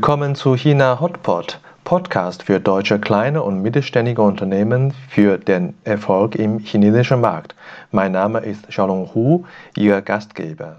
Willkommen zu China Hotpot, Podcast für deutsche kleine und mittelständige Unternehmen für den Erfolg im chinesischen Markt. Mein Name ist Xiaolong Hu, Ihr Gastgeber.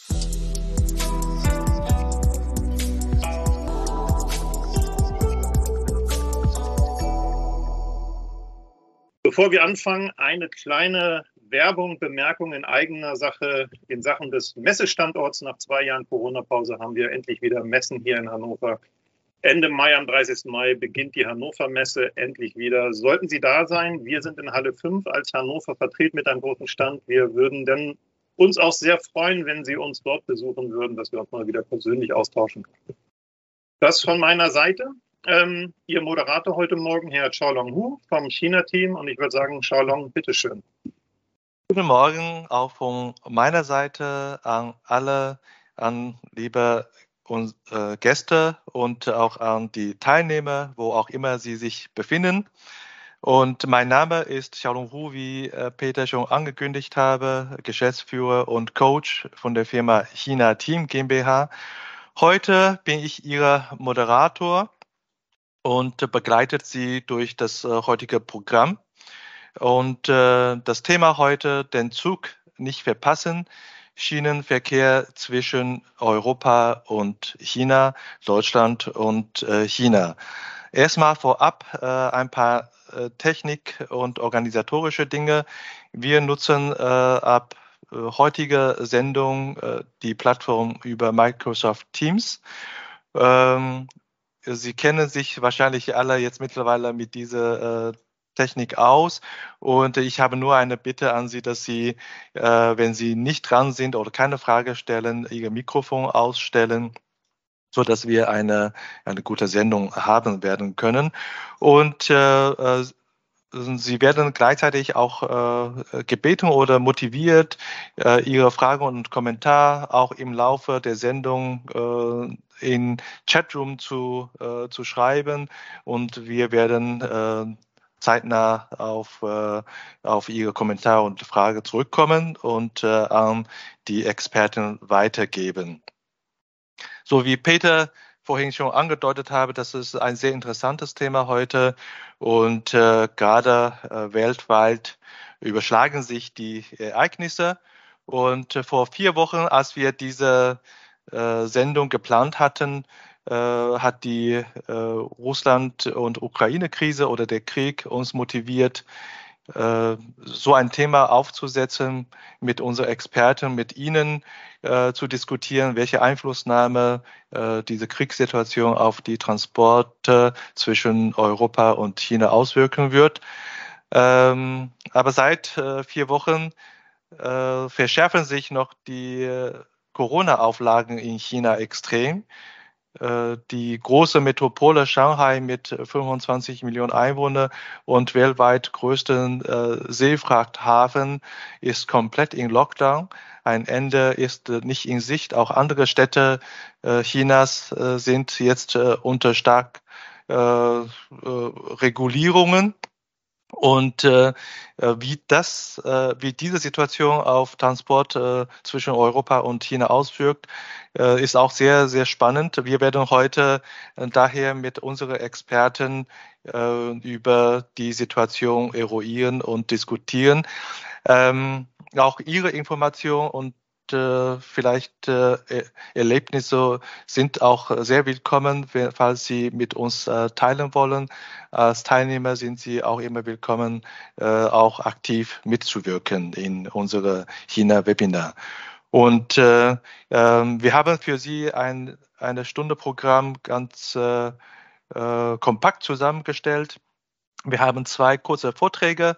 Bevor wir anfangen, eine kleine Werbung, Bemerkung in eigener Sache in Sachen des Messestandorts. Nach 2 Jahren Corona-Pause haben wir endlich wieder Messen hier in Hannover. Ende Mai, am 30. Mai, beginnt die Hannover-Messe endlich wieder. Sollten Sie da sein, wir sind in Halle 5 als Hannover vertreten mit einem großen Stand. Wir würden dann uns auch sehr freuen, wenn Sie uns dort besuchen würden, dass wir uns mal wieder persönlich austauschen können. Das von meiner Seite. Ihr Moderator heute Morgen, Herr Xiaolong Hu vom China-Team. Und ich würde sagen, Xiaolong, bitteschön. Guten Morgen auch von meiner Seite an alle, an liebe Gäste und auch an die Teilnehmer, wo auch immer sie sich befinden. Und mein Name ist Xiaolong Hu, wie Peter schon angekündigt habe, Geschäftsführer und Coach von der Firma China Team GmbH. Heute bin ich Ihr Moderator und begleitet Sie durch das heutige Programm. Und das Thema heute, den Zug nicht verpassen, Schienenverkehr zwischen Europa und China, Deutschland und China. Erstmal vorab ein paar Technik- und organisatorische Dinge. Wir nutzen ab heutiger Sendung die Plattform über Microsoft Teams. Sie kennen sich wahrscheinlich alle jetzt mittlerweile mit dieser Technik aus und ich habe nur eine Bitte an Sie, dass Sie, wenn Sie nicht dran sind oder keine Frage stellen, Ihr Mikrofon ausstellen, so dass wir eine gute Sendung haben werden können. Und Sie werden gleichzeitig auch gebeten oder motiviert, Ihre Fragen und Kommentare auch im Laufe der Sendung in Chatroom zu schreiben und wir werden zeitnah auf Ihre Kommentare und Fragen zurückkommen und an die Experten weitergeben. So wie Peter vorhin schon angedeutet habe, das ist ein sehr interessantes Thema heute und gerade weltweit überschlagen sich die Ereignisse. Und vor 4 Wochen, als wir diese Sendung geplant hatten, hat die Russland- und Ukraine-Krise oder der Krieg uns motiviert, so ein Thema aufzusetzen, mit unseren Experten, mit Ihnen zu diskutieren, welche Einflussnahme diese Kriegssituation auf die Transporte zwischen Europa und China auswirken wird. Aber seit 4 Wochen verschärfen sich noch die Corona-Auflagen in China extrem. Die große Metropole Shanghai mit 25 Millionen Einwohnern und weltweit größten Seefrachthafen ist komplett in Lockdown. Ein Ende ist nicht in Sicht. Auch andere Städte Chinas sind jetzt unter stark Regulierungen. Und wie diese Situation auf Transport zwischen Europa und China auswirkt, ist auch sehr, sehr spannend. Wir werden heute daher mit unseren Experten über die Situation eruieren und diskutieren. Auch Ihre Informationen und vielleicht Erlebnisse sind auch sehr willkommen, falls Sie mit uns teilen wollen. Als Teilnehmer sind Sie auch immer willkommen, auch aktiv mitzuwirken in unsere China-Webinar. Und wir haben für Sie eine Stunde Programm ganz kompakt zusammengestellt. Wir haben 2 kurze Vorträge.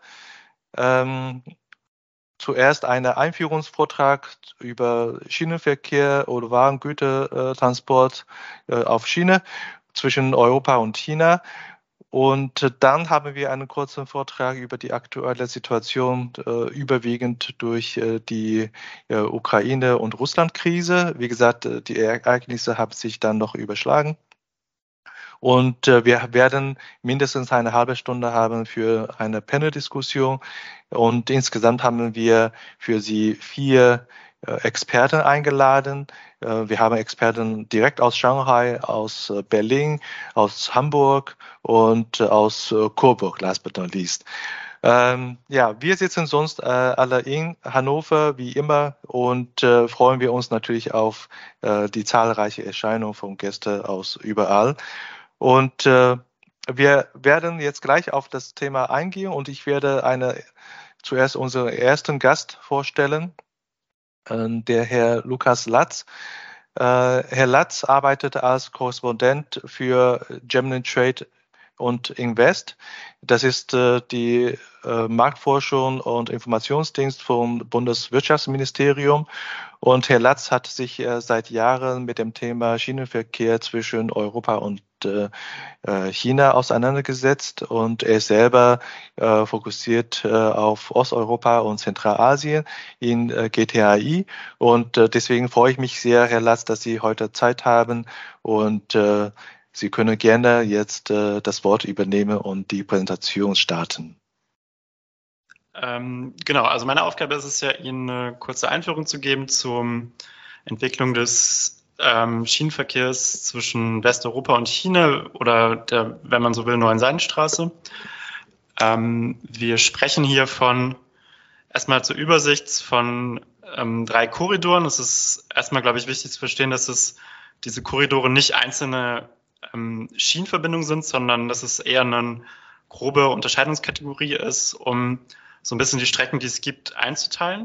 Zuerst einen Einführungsvortrag über Schienenverkehr oder Warengütertransport auf Schiene zwischen Europa und China. Und dann haben wir einen kurzen Vortrag über die aktuelle Situation, überwiegend durch die Ukraine- und Russland-Krise. Wie gesagt, die Ereignisse haben sich dann noch überschlagen. Und wir werden mindestens eine halbe Stunde haben für eine Panel-Diskussion. Und insgesamt haben wir für Sie 4 Experten eingeladen. Wir haben Experten direkt aus Shanghai, aus Berlin, aus Hamburg und aus Coburg, last but not least. Wir sitzen sonst alle in Hannover, wie immer, und freuen wir uns natürlich auf die zahlreiche Erscheinung von Gästen aus überall. Und wir werden jetzt gleich auf das Thema eingehen und ich werde zuerst unseren ersten Gast vorstellen, der Herr Lukas Latz. Herr Latz arbeitet als Korrespondent für Gemini Trade und Invest. Das ist die Marktforschung und Informationsdienst vom Bundeswirtschaftsministerium. Und Herr Latz hat sich seit Jahren mit dem Thema Schienenverkehr zwischen Europa und China auseinandergesetzt und er selber fokussiert auf Osteuropa und Zentralasien in GTAI. Und deswegen freue ich mich sehr, Herr Latz, dass Sie heute Zeit haben und Sie können gerne jetzt das Wort übernehmen und die Präsentation starten. Genau, also meine Aufgabe ist es ja, Ihnen eine kurze Einführung zu geben zur Entwicklung des Schienenverkehrs zwischen Westeuropa und China oder der, wenn man so will, neuen Seidenstraße. Wir sprechen hier erstmal zur Übersicht von 3 Korridoren. Es ist erstmal, glaube ich, wichtig zu verstehen, dass diese Korridore nicht einzelne Schienenverbindungen sind, sondern dass es eher eine grobe Unterscheidungskategorie ist, um so ein bisschen die Strecken, die es gibt, einzuteilen.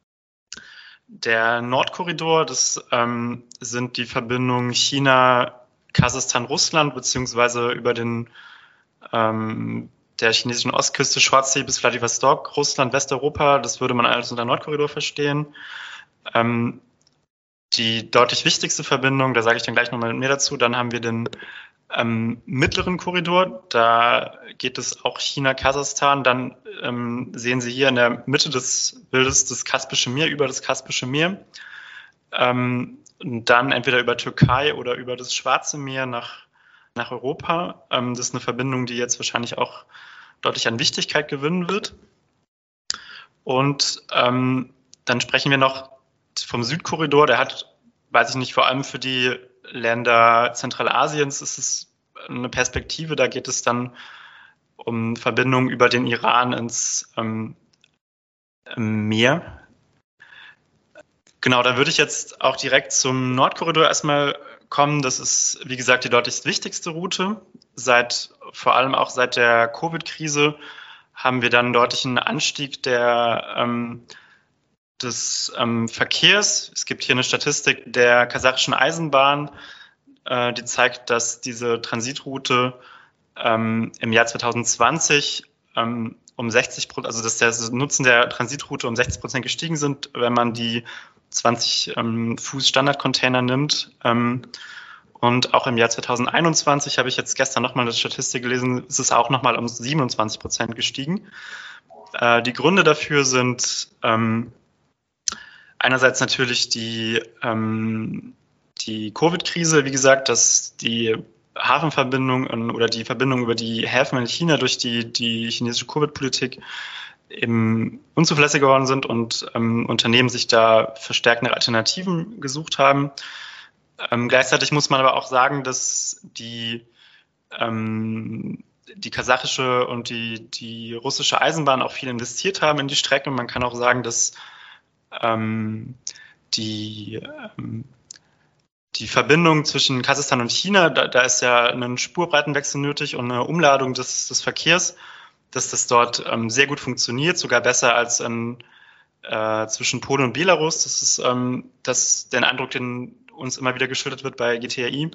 Der Nordkorridor, das sind die Verbindungen China, Kasachstan, Russland, beziehungsweise über der chinesischen Ostküste, Schwarzsee bis Wladiwostok, Russland, Westeuropa. Das würde man als unter Nordkorridor verstehen. Die deutlich wichtigste Verbindung, da sage ich dann gleich nochmal mehr dazu, dann haben wir den mittleren Korridor, da geht es auch China, Kasachstan, dann sehen Sie hier in der Mitte des Bildes das Kaspische Meer, über das Kaspische Meer, und dann entweder über Türkei oder über das Schwarze Meer nach Europa. Das ist eine Verbindung, die jetzt wahrscheinlich auch deutlich an Wichtigkeit gewinnen wird. Und dann sprechen wir noch vom Südkorridor, der hat, weiß ich nicht, vor allem für die Länder Zentralasiens ist es eine Perspektive, da geht es dann um Verbindungen über den Iran ins Meer. Genau, da würde ich jetzt auch direkt zum Nordkorridor erstmal kommen. Das ist, wie gesagt, die deutlich wichtigste Route. Vor allem auch seit der Covid-Krise haben wir dann einen deutlichen Anstieg des Verkehrs. Es gibt hier eine Statistik der kasachischen Eisenbahn, die zeigt, dass diese Transitroute im Jahr 2020 um 60%, also dass der Nutzen der Transitroute um 60% gestiegen sind, wenn man die 20 Fuß Standardcontainer nimmt. Und auch im Jahr 2021, habe ich jetzt gestern nochmal eine Statistik gelesen, ist es auch nochmal um 27% gestiegen. Die Gründe dafür sind einerseits natürlich die Covid-Krise, wie gesagt, dass die Hafenverbindung oder die Verbindung über die Häfen in China durch die chinesische Covid-Politik eben unzuverlässiger geworden sind und Unternehmen sich da verstärkende Alternativen gesucht haben. Gleichzeitig muss man aber auch sagen, dass die kasachische und die russische Eisenbahn auch viel investiert haben in die Strecke. Man kann auch sagen, dass die Verbindung zwischen Kasachstan und China, da ist ja ein Spurbreitenwechsel nötig und eine Umladung des Verkehrs, dass das dort sehr gut funktioniert, sogar besser als zwischen Polen und Belarus. Das ist den Eindruck, den uns immer wieder geschildert wird bei GTAI.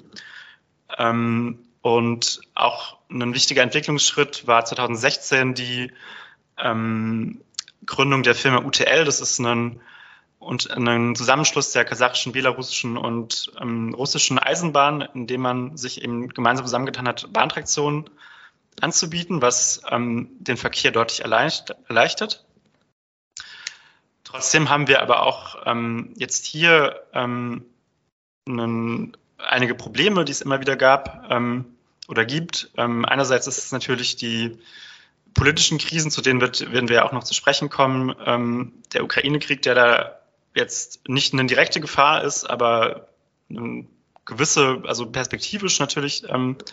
Und auch ein wichtiger Entwicklungsschritt war 2016 die Gründung der Firma UTL. Das ist ein Zusammenschluss der kasachischen, belarussischen und russischen Eisenbahn, in dem man sich eben gemeinsam zusammengetan hat, Bahntraktionen anzubieten, was den Verkehr deutlich erleichtert. Trotzdem haben wir aber auch jetzt hier einige Probleme, die es immer wieder gab oder gibt. Einerseits ist es natürlich die politischen Krisen, zu denen werden wir auch noch zu sprechen kommen. Der Ukraine-Krieg, der da jetzt nicht eine direkte Gefahr ist, aber eine gewisse, also perspektivisch natürlich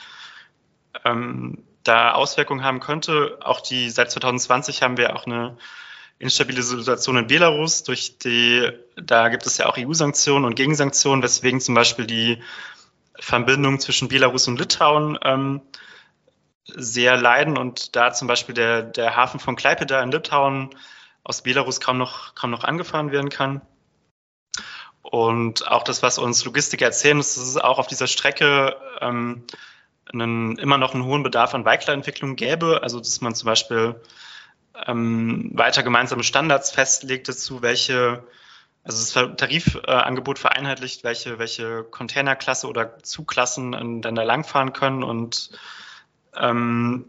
da Auswirkungen haben könnte. Auch seit 2020 haben wir auch eine instabile Situation in Belarus. Da gibt es ja auch EU-Sanktionen und Gegensanktionen, weswegen zum Beispiel die Verbindung zwischen Belarus und Litauen sehr leiden und da zum Beispiel der Hafen von Klaipėda in Litauen aus Belarus kaum noch angefahren werden kann. Und auch das, was uns Logistiker erzählen, ist, dass es auch auf dieser Strecke immer noch einen hohen Bedarf an Weichteilentwicklung gäbe. Also dass man zum Beispiel weiter gemeinsame Standards festlegt dazu, also das Tarifangebot vereinheitlicht, welche Containerklasse oder Zugklassen dann da langfahren können. Und haben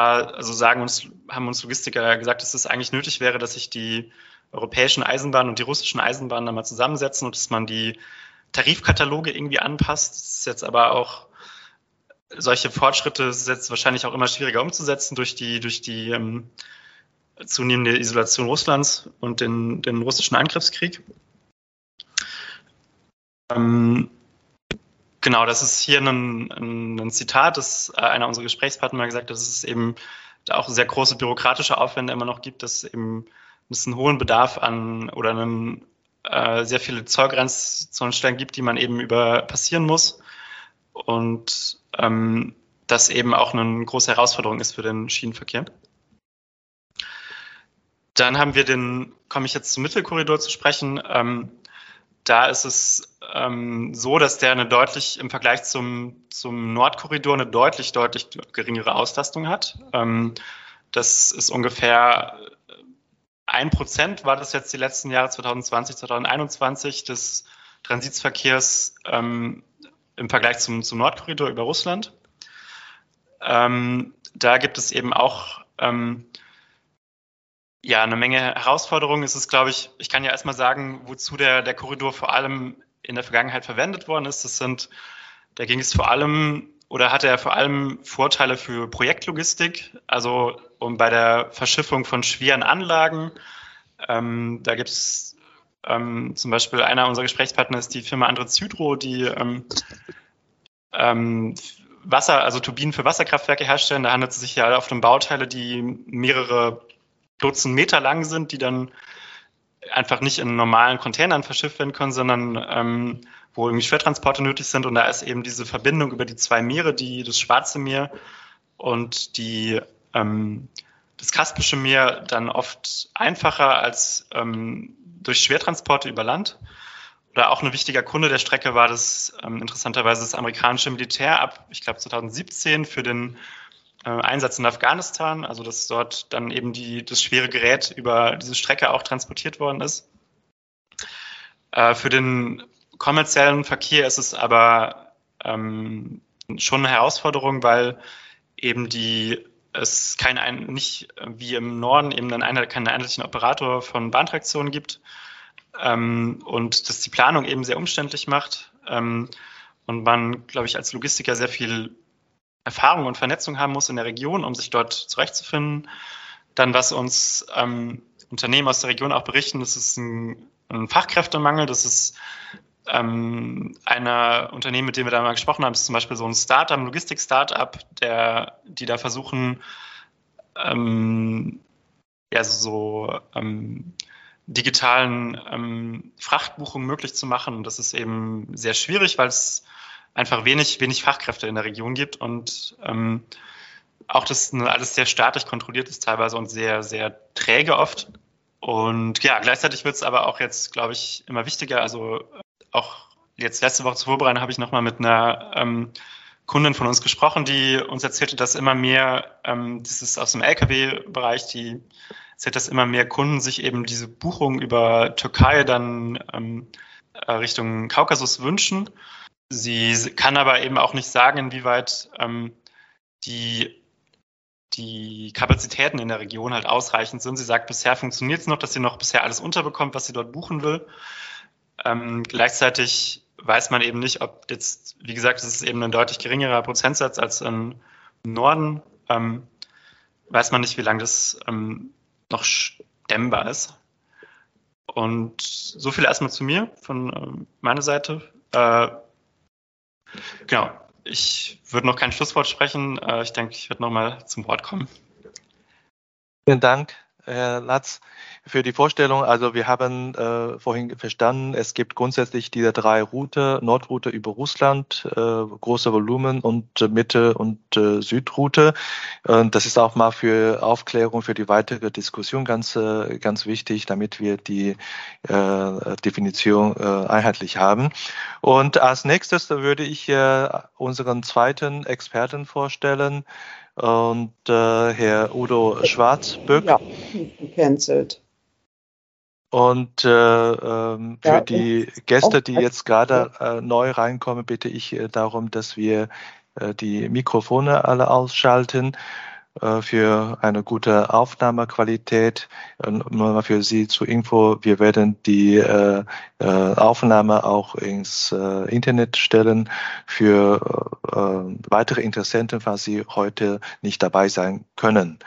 uns Logistiker gesagt, dass es eigentlich nötig wäre, dass sich die europäischen Eisenbahnen und die russischen Eisenbahnen da mal zusammensetzen und dass man die Tarifkataloge irgendwie anpasst. Das ist jetzt aber auch solche Fortschritte ist jetzt wahrscheinlich auch immer schwieriger umzusetzen durch die zunehmende Isolation Russlands und den russischen Angriffskrieg. Genau, das ist hier ein Zitat, das einer unserer Gesprächspartner mal gesagt hat, dass es eben da auch sehr große bürokratische Aufwände immer noch gibt, dass eben es einen hohen Bedarf an oder sehr viele Zollgrenzstellen gibt, die man eben passieren muss und das eben auch eine große Herausforderung ist für den Schienenverkehr. Dann komme ich jetzt zum Mittelkorridor zu sprechen. Da ist es so, dass der im Vergleich zum Nordkorridor eine deutlich geringere Auslastung hat. Das ist ungefähr 1% war das jetzt die letzten Jahre 2020, 2021 des Transitverkehrs im Vergleich zum Nordkorridor über Russland. Da gibt es eben auch eine Menge Herausforderungen. Es ist, glaube ich kann ja erstmal sagen, wozu der Korridor vor allem in der Vergangenheit verwendet worden ist. Da ging es vor allem oder hatte er vor allem Vorteile für Projektlogistik, also bei der Verschiffung von schweren Anlagen. Da gibt es zum Beispiel einer unserer Gesprächspartner ist die Firma Andritz Hydro, die Turbinen für Wasserkraftwerke herstellen. Da handelt es sich ja oft um Bauteile, die mehrere Dutzend Meter lang sind, die dann einfach nicht in normalen Containern verschifft werden können, sondern wo irgendwie Schwertransporte nötig sind. Und da ist eben diese Verbindung über die zwei Meere, das Schwarze Meer und das Kaspische Meer, dann oft einfacher als durch Schwertransporte über Land. Oder auch ein wichtiger Kunde der Strecke war interessanterweise das amerikanische Militär ab, ich glaube 2017, für den Einsatz in Afghanistan, also dass dort dann eben das schwere Gerät über diese Strecke auch transportiert worden ist. Für den kommerziellen Verkehr ist es aber schon eine Herausforderung, weil eben es nicht wie im Norden eben keinen einheitlichen Operator von Bahntraktionen gibt und das die Planung eben sehr umständlich macht und man, glaube ich, als Logistiker sehr viel Erfahrung und Vernetzung haben muss in der Region, um sich dort zurechtzufinden. Dann, was uns Unternehmen aus der Region auch berichten, das ist ein Fachkräftemangel. Das ist ein Unternehmen, mit dem wir da mal gesprochen haben, ist zum Beispiel so ein Startup, ein Logistik-Startup, die da versuchen, digitalen Frachtbuchungen möglich zu machen. Und das ist eben sehr schwierig, weil es einfach wenig Fachkräfte in der Region gibt und auch das alles sehr staatlich kontrolliert ist teilweise und sehr, sehr träge oft. Und ja, gleichzeitig wird es aber auch jetzt, glaube ich, immer wichtiger. Also auch jetzt letzte Woche zur Vorbereitung habe ich nochmal mit einer Kundin von uns gesprochen, die uns erzählte, dass immer mehr, das ist aus dem Lkw-Bereich, die erzählt, dass immer mehr Kunden sich eben diese Buchung über Türkei dann Richtung Kaukasus wünschen. Sie kann aber eben auch nicht sagen, inwieweit die Kapazitäten in der Region halt ausreichend sind. Sie sagt, bisher funktioniert es noch, dass sie noch bisher alles unterbekommt, was sie dort buchen will. Gleichzeitig weiß man eben nicht, ob jetzt, wie gesagt, es ist eben ein deutlich geringerer Prozentsatz als im Norden. Weiß man nicht, wie lange das noch stemmbar ist. Und so viel erstmal zu mir von meiner Seite. Genau, ich würde noch kein Schlusswort sprechen. Ich denke, ich werde nochmal zum Wort kommen. Vielen Dank, Herr Latz, für die Vorstellung. Also wir haben vorhin verstanden, es gibt grundsätzlich diese 3 Routen, Nordroute über Russland, große Volumen und Mitte- und Südroute. Das ist auch mal für Aufklärung, für die weitere Diskussion ganz wichtig, damit wir die Definition einheitlich haben. Und als nächstes würde ich unseren zweiten Experten vorstellen. Und Herr Udo Schwarzböck. Ja, gecancelt. Und für die Gäste, die jetzt gerade neu reinkommen, bitte ich darum, dass wir die Mikrofone alle ausschalten für eine gute Aufnahmequalität. Nur mal für Sie zur Info, wir werden die Aufnahme auch ins Internet stellen für weitere Interessenten, falls Sie heute nicht dabei sein können.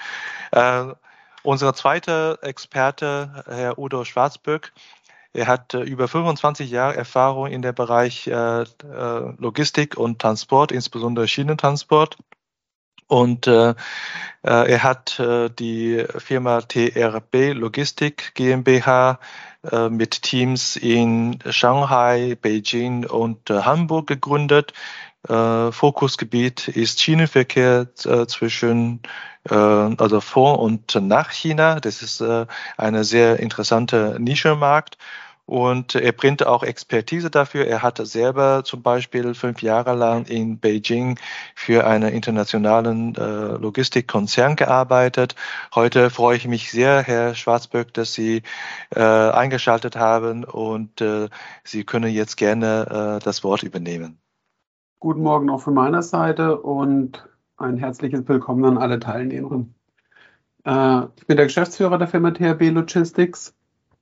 Unser zweiter Experte, Herr Udo Schwarzböck, er hat über 25 Jahre Erfahrung in dem Bereich Logistik und Transport, insbesondere Schienentransport. Und er hat die Firma TRB Logistik GmbH mit Teams in Shanghai, Beijing und Hamburg gegründet. Fokusgebiet ist Schienenverkehr zwischen also vor und nach China. Das ist eine sehr interessante Nischenmarkt. Und er bringt auch Expertise dafür. Er hat selber zum Beispiel 5 Jahre lang in Beijing für einen internationalen Logistikkonzern gearbeitet. Heute freue ich mich sehr, Herr Schwarzböck, dass Sie eingeschaltet haben und Sie können jetzt gerne das Wort übernehmen. Guten Morgen auch von meiner Seite und ein herzliches Willkommen an alle Teilnehmerinnen. Ich bin der Geschäftsführer der Firma TRB Logistics.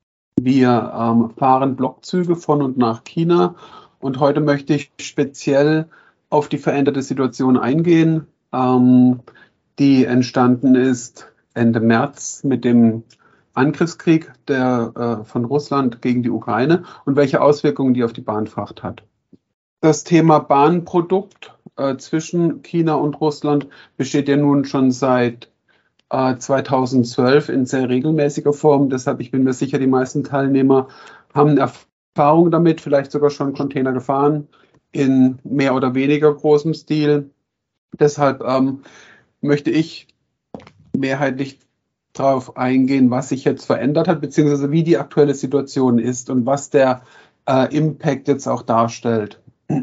Wir fahren Blockzüge von und nach China und heute möchte ich speziell auf die veränderte Situation eingehen, die entstanden ist Ende März mit dem Angriffskrieg von Russland gegen die Ukraine und welche Auswirkungen die auf die Bahnfracht hat. Das Thema Bahnprodukt zwischen China und Russland besteht ja nun schon seit 2012 in sehr regelmäßiger Form. Deshalb, ich bin mir sicher, die meisten Teilnehmer haben Erfahrung damit, vielleicht sogar schon Container gefahren in mehr oder weniger großem Stil. Deshalb möchte ich mehrheitlich darauf eingehen, was sich jetzt verändert hat, beziehungsweise wie die aktuelle Situation ist und was der Impact jetzt auch darstellt.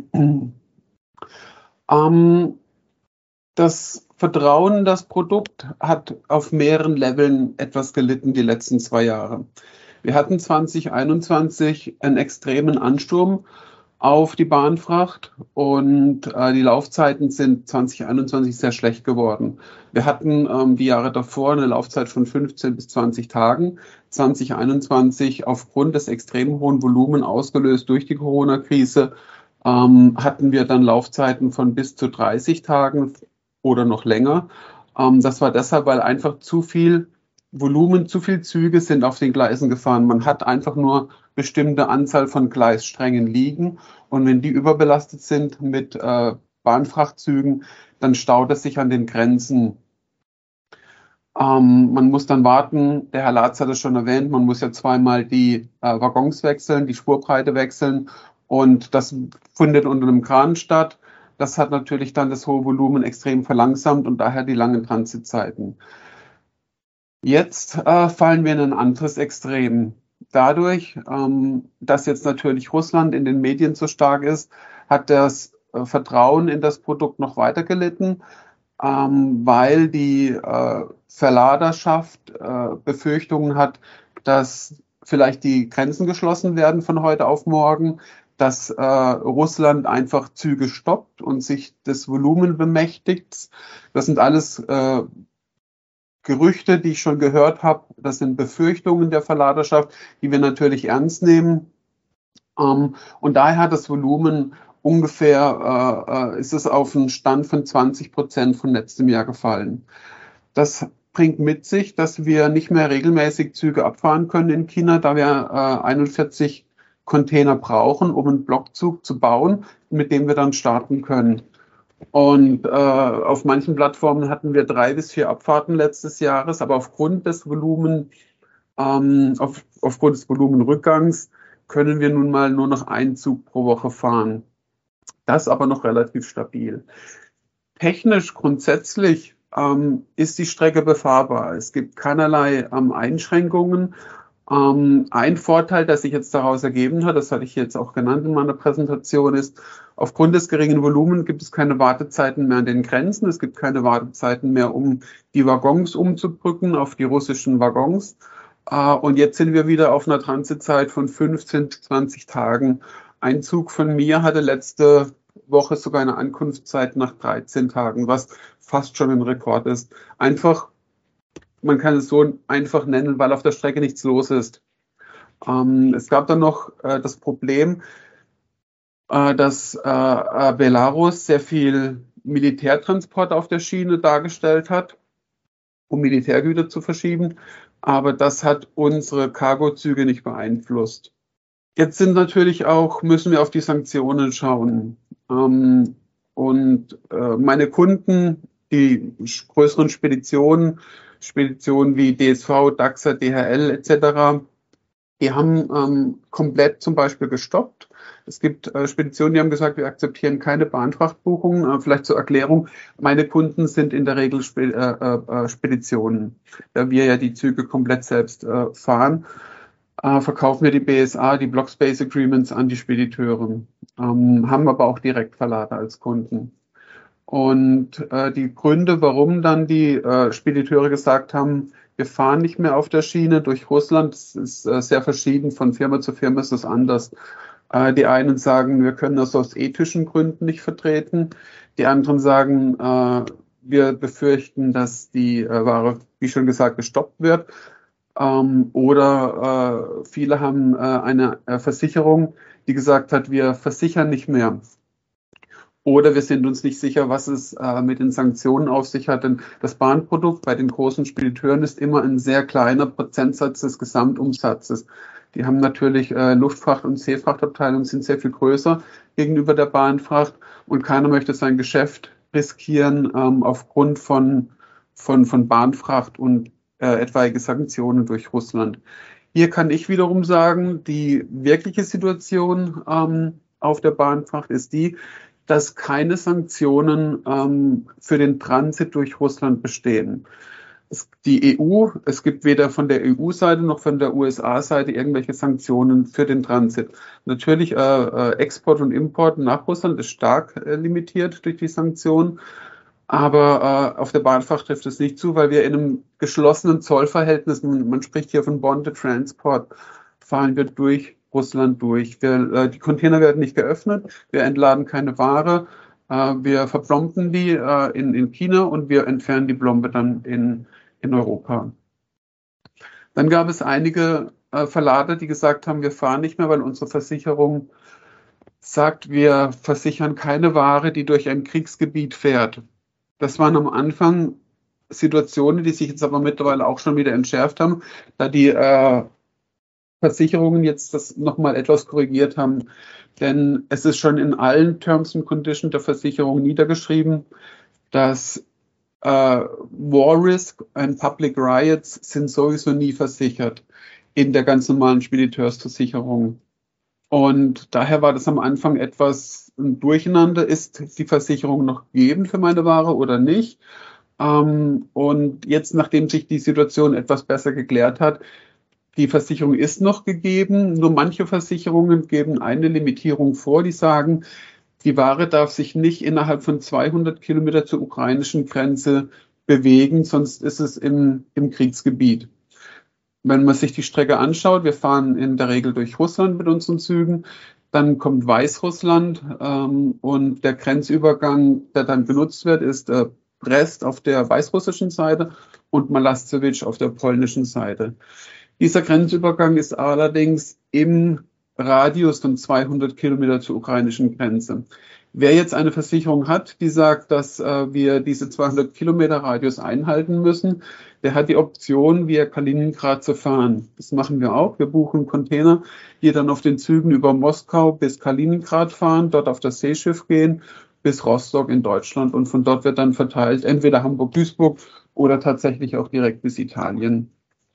Das Vertrauen in das Produkt hat auf mehreren Leveln etwas gelitten die letzten 2 Jahre. Wir hatten 2021 einen extremen Ansturm auf die Bahnfracht und die Laufzeiten sind 2021 sehr schlecht geworden. Wir hatten die Jahre davor eine Laufzeit von 15 bis 20 Tagen. 2021 aufgrund des extrem hohen Volumens ausgelöst durch die Corona-Krise hatten wir dann Laufzeiten von bis zu 30 Tagen oder noch länger. Das war deshalb, weil einfach zu viel Volumen, zu viel Züge sind auf den Gleisen gefahren. Man hat einfach nur bestimmte Anzahl von Gleissträngen liegen und wenn die überbelastet sind mit Bahnfrachtzügen, dann staut es sich an den Grenzen. Man muss dann warten, der Herr Latz hat es schon erwähnt, man muss ja zweimal die Waggons wechseln, die Spurbreite wechseln und das findet unter einem Kran statt. Das hat natürlich dann das hohe Volumen extrem verlangsamt und daher die langen Transitzeiten. Jetzt fallen wir in ein anderes Extrem. Dadurch, dass jetzt natürlich Russland in den Medien so stark ist, hat das Vertrauen in das Produkt noch weiter gelitten, weil die Verladerschaft Befürchtungen hat, dass vielleicht die Grenzen geschlossen werden von heute auf morgen, dass Russland einfach Züge stoppt und sich das Volumen bemächtigt. Das sind alles Gerüchte, die ich schon gehört habe. Das sind Befürchtungen der Verladerschaft, die wir natürlich ernst nehmen. Und daher hat das Volumen ungefähr, ist es auf einen Stand von 20% von letztem Jahr gefallen. Das bringt mit sich, dass wir nicht mehr regelmäßig Züge abfahren können in China, da wir 41 Container brauchen, um einen Blockzug zu bauen, mit dem wir dann starten können. Und auf manchen Plattformen hatten wir 3 bis 4 Abfahrten letztes Jahres, aber aufgrund des Volumenrückgangs können wir nun mal nur noch einen Zug pro Woche fahren. Das aber noch relativ stabil. Technisch grundsätzlich ist die Strecke befahrbar. Es gibt keinerlei Einschränkungen. Ein Vorteil, der sich jetzt daraus ergeben hat, das hatte ich jetzt auch genannt in meiner Präsentation, ist, aufgrund des geringen Volumens gibt es keine Wartezeiten mehr an den Grenzen. Es gibt keine Wartezeiten mehr, um die Waggons umzubrücken auf die russischen Waggons. Und jetzt sind wir wieder auf einer Transitzeit von 15 bis 20 Tagen. Ein Zug von mir hatte letzte Woche sogar eine Ankunftszeit nach 13 Tagen, was fast schon ein Rekord ist. Einfach, man kann es so einfach nennen, weil auf der Strecke nichts los ist. Es gab dann noch das Problem, dass Belarus sehr viel Militärtransport auf der Schiene dargestellt hat, um Militärgüter zu verschieben. Aber das hat unsere Cargozüge nicht beeinflusst. Jetzt müssen wir auf die Sanktionen schauen. Meine Kunden, die größeren Speditionen wie DSV, Dachser, DHL etc., die haben komplett zum Beispiel gestoppt. Es gibt Speditionen, die haben gesagt, wir akzeptieren keine Bahnfrachtbuchungen. Vielleicht zur Erklärung, meine Kunden sind in der Regel Speditionen. Da wir ja die Züge komplett selbst fahren, verkaufen wir die BSA, die Block Space Agreements an die Spediteure, haben aber auch Direktverlader als Kunden. Und die Gründe, warum dann die Spediteure gesagt haben, wir fahren nicht mehr auf der Schiene durch Russland, das ist sehr verschieden, von Firma zu Firma ist das anders. Die einen sagen, wir können das aus ethischen Gründen nicht vertreten. Die anderen sagen, wir befürchten, dass die Ware, wie schon gesagt, gestoppt wird. Oder viele haben eine Versicherung, die gesagt hat, wir versichern nicht mehr. Oder wir sind uns nicht sicher, was es mit den Sanktionen auf sich hat. Denn das Bahnprodukt bei den großen Spediteuren ist immer ein sehr kleiner Prozentsatz des Gesamtumsatzes. Die haben natürlich Luftfracht- und Seefrachtabteilungen, sind sehr viel größer gegenüber der Bahnfracht. Und keiner möchte sein Geschäft riskieren aufgrund von Bahnfracht und etwaige Sanktionen durch Russland. Hier kann ich wiederum sagen, die wirkliche Situation auf der Bahnfracht ist die, dass keine Sanktionen für den Transit durch Russland bestehen. Es gibt weder von der EU-Seite noch von der USA-Seite irgendwelche Sanktionen für den Transit. Natürlich Export und Import nach Russland ist stark limitiert durch die Sanktionen, aber auf der Bahnfracht trifft es nicht zu, weil wir in einem geschlossenen Zollverhältnis, man spricht hier von Bonded Transport, fahren wir durch Russland durch. Die Container werden nicht geöffnet, wir entladen keine Ware, wir verplomben die in China und wir entfernen die Plombe dann in Europa. Dann gab es einige Verlader, die gesagt haben, wir fahren nicht mehr, weil unsere Versicherung sagt, wir versichern keine Ware, die durch ein Kriegsgebiet fährt. Das waren am Anfang Situationen, die sich jetzt aber mittlerweile auch schon wieder entschärft haben, da die Versicherungen jetzt das nochmal etwas korrigiert haben. Denn es ist schon in allen Terms and Conditions der Versicherung niedergeschrieben, dass War Risk und Public Riots sind sowieso nie versichert in der ganz normalen Spediteursversicherung. Und daher war das am Anfang etwas ein Durcheinander. Ist die Versicherung noch gegeben für meine Ware oder nicht? Und jetzt, nachdem sich die Situation etwas besser geklärt hat, die Versicherung ist noch gegeben. Nur manche Versicherungen geben eine Limitierung vor, die sagen, die Ware darf sich nicht innerhalb von 200 Kilometer zur ukrainischen Grenze bewegen, sonst ist es im Kriegsgebiet. Wenn man sich die Strecke anschaut, wir fahren in der Regel durch Russland mit unseren Zügen, dann kommt Weißrussland und der Grenzübergang, der dann benutzt wird, ist Brest auf der weißrussischen Seite und Malastsewitsch auf der polnischen Seite. Dieser Grenzübergang ist allerdings im Radius von 200 Kilometer zur ukrainischen Grenze. Wer jetzt eine Versicherung hat, die sagt, dass wir diese 200 Kilometer Radius einhalten müssen, der hat die Option, via Kaliningrad zu fahren. Das machen wir auch. Wir buchen Container, die dann auf den Zügen über Moskau bis Kaliningrad fahren, dort auf das Seeschiff gehen, bis Rostock in Deutschland. Und von dort wird dann verteilt, entweder Hamburg-Duisburg oder tatsächlich auch direkt bis Italien.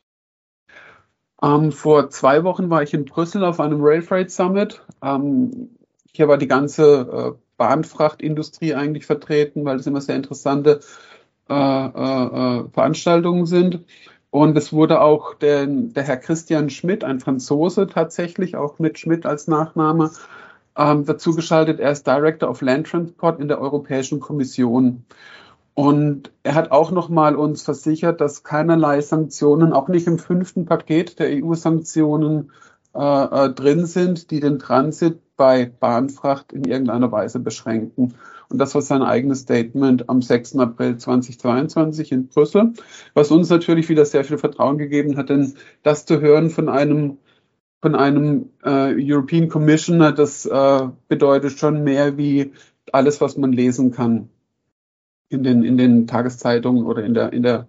Vor 2 Wochen war ich in Brüssel auf einem Rail Freight Summit. Hier war die ganze Bahnfrachtindustrie eigentlich vertreten, weil es immer sehr interessante Veranstaltungen sind. Und es wurde auch der Herr Christian Schmidt, ein Franzose tatsächlich, auch mit Schmidt als Nachname, dazu geschaltet. Er ist Director of Land Transport in der Europäischen Kommission. Und er hat auch nochmal uns versichert, dass keinerlei Sanktionen, auch nicht im 5. Paket der EU-Sanktionen drin sind, die den Transit bei Bahnfracht in irgendeiner Weise beschränken. Und das war sein eigenes Statement am 6. April 2022 in Brüssel, was uns natürlich wieder sehr viel Vertrauen gegeben hat, denn das zu hören von einem European Commissioner, das bedeutet schon mehr wie alles, was man lesen kann in den Tageszeitungen oder in der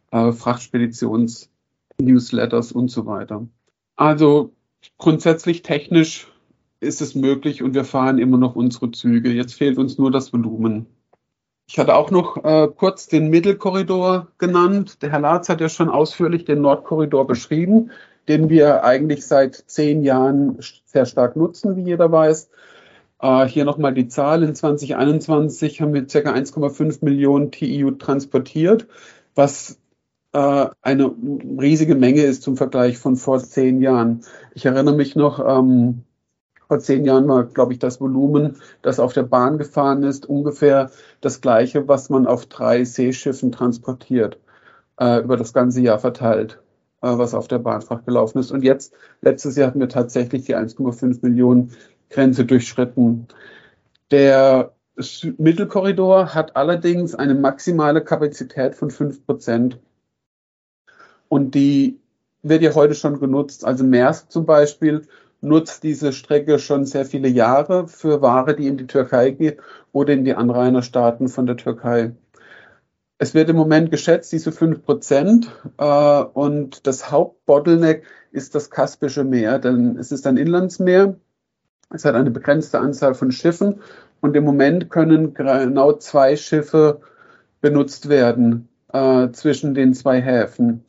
Frachtspeditions-Newsletters und so weiter. Also grundsätzlich technisch ist es möglich und wir fahren immer noch unsere Züge. Jetzt fehlt uns nur das Volumen. Ich hatte auch noch kurz den Mittelkorridor genannt. Der Herr Latz hat ja schon ausführlich den Nordkorridor beschrieben, den wir eigentlich seit 10 Jahren sehr stark nutzen, wie jeder weiß. Hier nochmal die Zahl. In 2021 haben wir ca. 1,5 Millionen TEU transportiert, was eine riesige Menge ist zum Vergleich von vor 10 Jahren. Ich erinnere mich noch, vor 10 Jahren war, glaube ich, das Volumen, das auf der Bahn gefahren ist, ungefähr das gleiche, was man auf 3 Seeschiffen transportiert, über das ganze Jahr verteilt, was auf der Bahnfracht gelaufen ist. Und jetzt, letztes Jahr hatten wir tatsächlich die 1,5 Millionen Grenze durchschritten. Der Mittelkorridor hat allerdings eine maximale Kapazität von 5%. Und die wird ja heute schon genutzt. Also Maersk zum Beispiel nutzt diese Strecke schon sehr viele Jahre für Ware, die in die Türkei geht oder in die Anrainerstaaten von der Türkei. Es wird im Moment geschätzt, diese 5%. Und das Hauptbottleneck ist das Kaspische Meer, denn es ist ein Inlandsmeer. Es hat eine begrenzte Anzahl von Schiffen und im Moment können genau 2 Schiffe benutzt werden zwischen den 2 Häfen.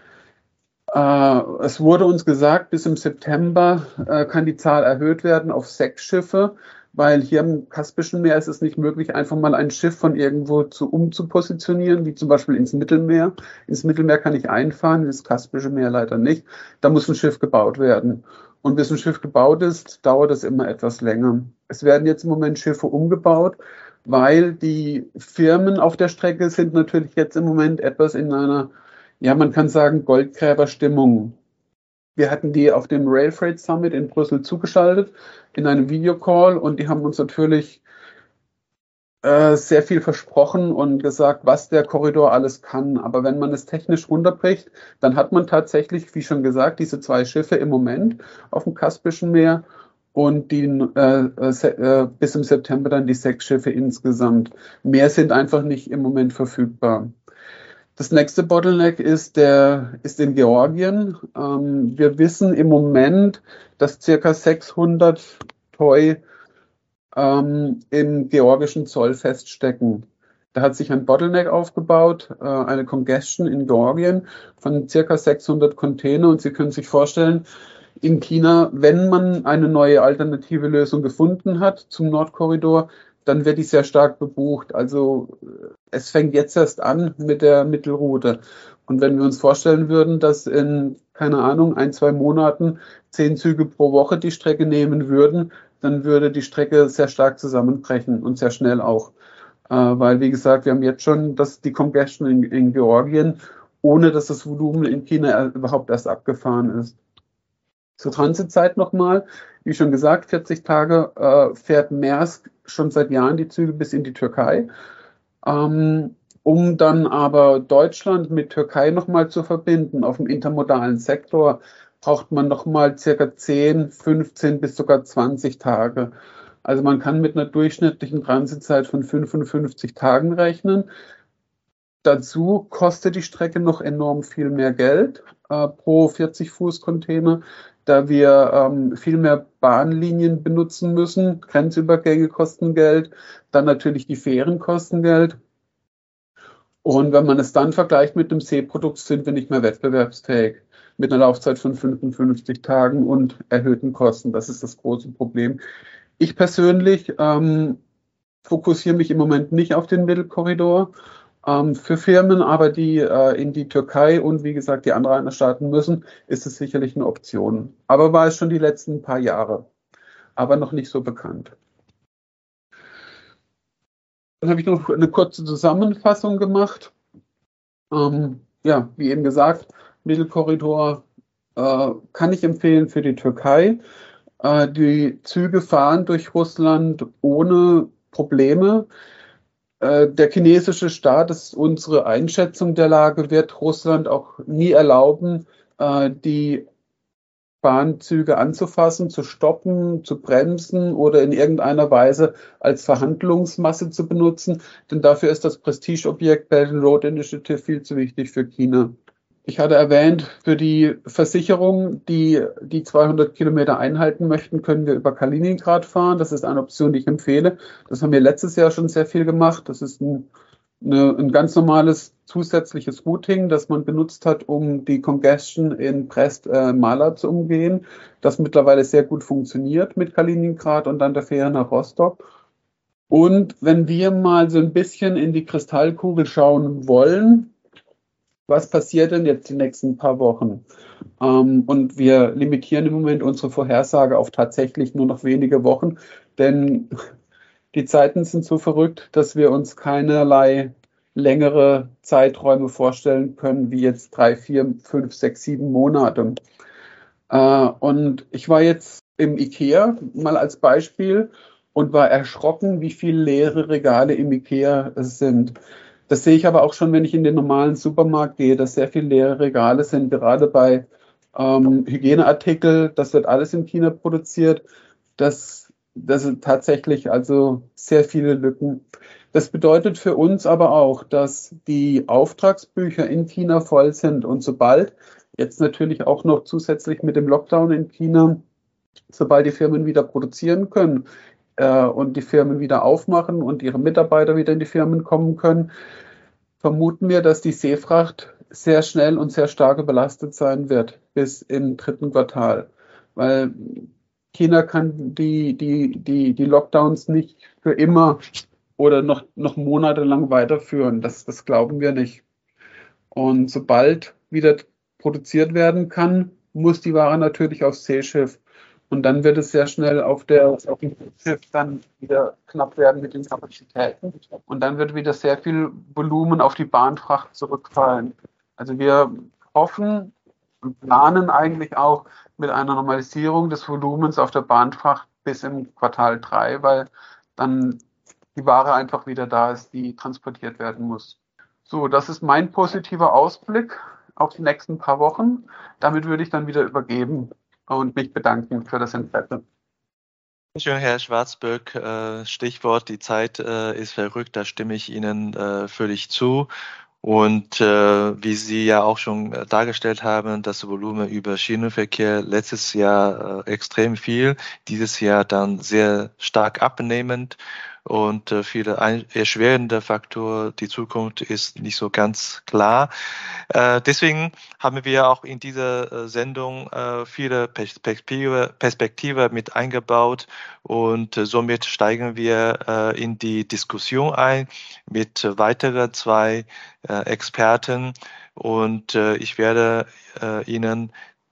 Es wurde uns gesagt, bis im September kann die Zahl erhöht werden auf 6 Schiffe, weil hier im Kaspischen Meer ist es nicht möglich, einfach mal ein Schiff von irgendwo umzupositionieren, wie zum Beispiel ins Mittelmeer. Ins Mittelmeer kann ich einfahren, ins Kaspische Meer leider nicht. Da muss ein Schiff gebaut werden. Und bis ein Schiff gebaut ist, dauert es immer etwas länger. Es werden jetzt im Moment Schiffe umgebaut, weil die Firmen auf der Strecke sind natürlich jetzt im Moment etwas in einer, ja, man kann sagen, Goldgräberstimmung. Wir hatten die auf dem Rail Freight Summit in Brüssel zugeschaltet, in einem Videocall, und die haben uns natürlich sehr viel versprochen und gesagt, was der Korridor alles kann. Aber wenn man es technisch runterbricht, dann hat man tatsächlich, wie schon gesagt, diese 2 Schiffe im Moment auf dem Kaspischen Meer und die bis im September dann die 6 Schiffe insgesamt. Mehr sind einfach nicht im Moment verfügbar. Das nächste Bottleneck ist in Georgien. Wir wissen im Moment, dass ca. 600 Toy im georgischen Zoll feststecken. Da hat sich ein Bottleneck aufgebaut, eine Congestion in Georgien von ca. 600 Container. Und Sie können sich vorstellen, in China, wenn man eine neue alternative Lösung gefunden hat zum Nordkorridor, dann wird die sehr stark bebucht. Also es fängt jetzt erst an mit der Mittelroute. Und wenn wir uns vorstellen würden, dass in, keine Ahnung, 1-2 Monaten 10 Züge pro Woche die Strecke nehmen würden, dann würde die Strecke sehr stark zusammenbrechen und sehr schnell auch. Weil, wie gesagt, wir haben jetzt schon die Congestion in Georgien, ohne dass das Volumen in China überhaupt erst abgefahren ist. Zur Transitzeit nochmal, wie schon gesagt, 40 Tage fährt Maersk schon seit Jahren die Züge bis in die Türkei. Um dann aber Deutschland mit Türkei nochmal zu verbinden auf dem intermodalen Sektor, braucht man nochmal circa 10, 15 bis sogar 20 Tage. Also man kann mit einer durchschnittlichen Transitzeit von 55 Tagen rechnen. Dazu kostet die Strecke noch enorm viel mehr Geld pro 40-Fuß-Container, da wir viel mehr Bahnlinien benutzen müssen. Grenzübergänge kosten Geld, dann natürlich die Fähren kosten Geld. Und wenn man es dann vergleicht mit dem Seeprodukt, sind wir nicht mehr wettbewerbsfähig mit einer Laufzeit von 55 Tagen und erhöhten Kosten. Das ist das große Problem. Ich persönlich fokussiere mich im Moment nicht auf den Mittelkorridor. Für Firmen, aber die in die Türkei und wie gesagt die Anrainerstaaten müssen, ist es sicherlich eine Option. Aber war es schon die letzten paar Jahre, aber noch nicht so bekannt. Dann habe ich noch eine kurze Zusammenfassung gemacht. Ja, wie eben gesagt, Mittelkorridor kann ich empfehlen für die Türkei. Die Züge fahren durch Russland ohne Probleme. Der chinesische Staat, das ist unsere Einschätzung der Lage, wird Russland auch nie erlauben, die Bahnzüge anzufassen, zu stoppen, zu bremsen oder in irgendeiner Weise als Verhandlungsmasse zu benutzen. Denn dafür ist das Prestigeobjekt Belt and Road Initiative viel zu wichtig für China. Ich hatte erwähnt, für die Versicherung, die 200 Kilometer einhalten möchten, können wir über Kaliningrad fahren. Das ist eine Option, die ich empfehle. Das haben wir letztes Jahr schon sehr viel gemacht. Das ist ein ganz normales zusätzliches Routing, das man benutzt hat, um die Congestion in Brest-Mala zu umgehen, das mittlerweile sehr gut funktioniert mit Kaliningrad und dann der Fähre nach Rostock. Und wenn wir mal so ein bisschen in die Kristallkugel schauen wollen, was passiert denn jetzt die nächsten paar Wochen? Und wir limitieren im Moment unsere Vorhersage auf tatsächlich nur noch wenige Wochen, denn die Zeiten sind so verrückt, dass wir uns keinerlei längere Zeiträume vorstellen können, wie jetzt 3, 4, 5, 6, 7 Monate. Und ich war jetzt im IKEA mal als Beispiel und war erschrocken, wie viele leere Regale im IKEA es sind. Das sehe ich aber auch schon, wenn ich in den normalen Supermarkt gehe, dass sehr viele leere Regale sind, gerade bei Hygieneartikel. Das wird alles in China produziert. Das sind tatsächlich also sehr viele Lücken. Das bedeutet für uns aber auch, dass die Auftragsbücher in China voll sind. Und sobald, jetzt natürlich auch noch zusätzlich mit dem Lockdown in China, sobald die Firmen wieder produzieren können, und die Firmen wieder aufmachen und ihre Mitarbeiter wieder in die Firmen kommen können, vermuten wir, dass die Seefracht sehr schnell und sehr stark überlastet sein wird bis im 3. Quartal. Weil China kann die Lockdowns nicht für immer oder noch monatelang weiterführen. Das glauben wir nicht. Und sobald wieder produziert werden kann, muss die Ware natürlich aufs Seeschiff. Und dann wird es sehr schnell auf dem Schiff dann wieder knapp werden mit den Kapazitäten. Und dann wird wieder sehr viel Volumen auf die Bahnfracht zurückfallen. Also wir hoffen und planen eigentlich auch mit einer Normalisierung des Volumens auf der Bahnfracht bis im Quartal 3, weil dann die Ware einfach wieder da ist, die transportiert werden muss. So, das ist mein positiver Ausblick auf die nächsten paar Wochen. Damit würde ich dann wieder übergeben und mich bedanken für das Interesse. Schön, Herr Schwarzböck. Stichwort, die Zeit ist verrückt, da stimme ich Ihnen völlig zu. Und wie Sie ja auch schon dargestellt haben, das Volumen über Schienenverkehr letztes Jahr extrem viel, dieses Jahr dann sehr stark abnehmend. Und viele erschwerende Faktoren, die Zukunft ist nicht so ganz klar. Deswegen haben wir auch in dieser Sendung viele Perspektive mit eingebaut und somit steigen wir in die Diskussion ein mit weiteren 2 Experten und ich werde Ihnen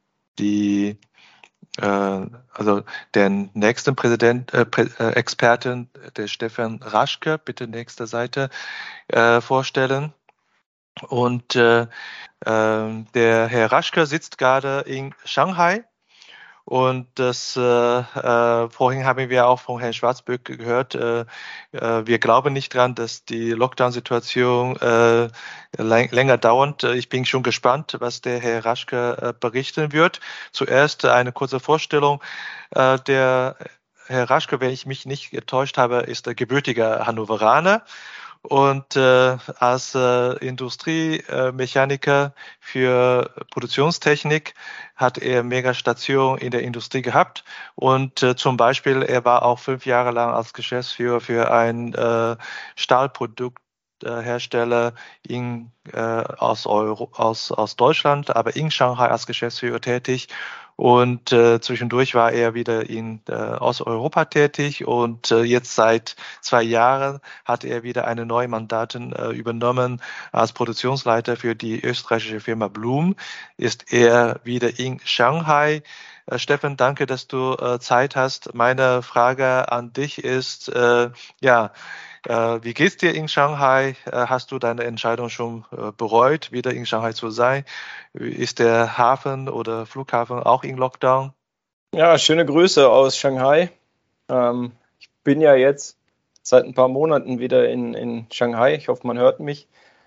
also den nächsten Experten, der Stefan Raschke, bitte nächste Seite, vorstellen. Und der Herr Raschke sitzt gerade in Shanghai. Und das vorhin haben wir auch von Herrn Schwarzböck gehört, wir glauben nicht dran, dass die Lockdown-Situation länger dauert. Ich bin schon gespannt, was der Herr Raschke berichten wird. Zuerst eine kurze Vorstellung. Der Herr Raschke, wenn ich mich nicht getäuscht habe, ist der gebürtige Hannoveraner. Und als Industriemechaniker für Produktionstechnik hat er Megastation in der Industrie gehabt. Und zum Beispiel, er war auch 5 Jahre lang als Geschäftsführer für ein Stahlprodukthersteller aus Deutschland, aber in Shanghai als Geschäftsführer tätig. Und zwischendurch war er wieder in Osteuropa tätig und jetzt seit 2 Jahren hat er wieder eine neue Mandatin übernommen als Produktionsleiter für die österreichische Firma Blum. Ist er wieder in Shanghai. Steffen, danke, dass du Zeit hast. Meine Frage an dich ist, wie geht's dir in Shanghai? Hast du deine Entscheidung schon bereut, wieder in Shanghai zu sein? Ist der Hafen oder Flughafen auch in Lockdown? Ja, schöne Grüße aus Shanghai. Ich bin ja jetzt seit ein paar Monaten wieder in Shanghai. Ich hoffe, man hört mich.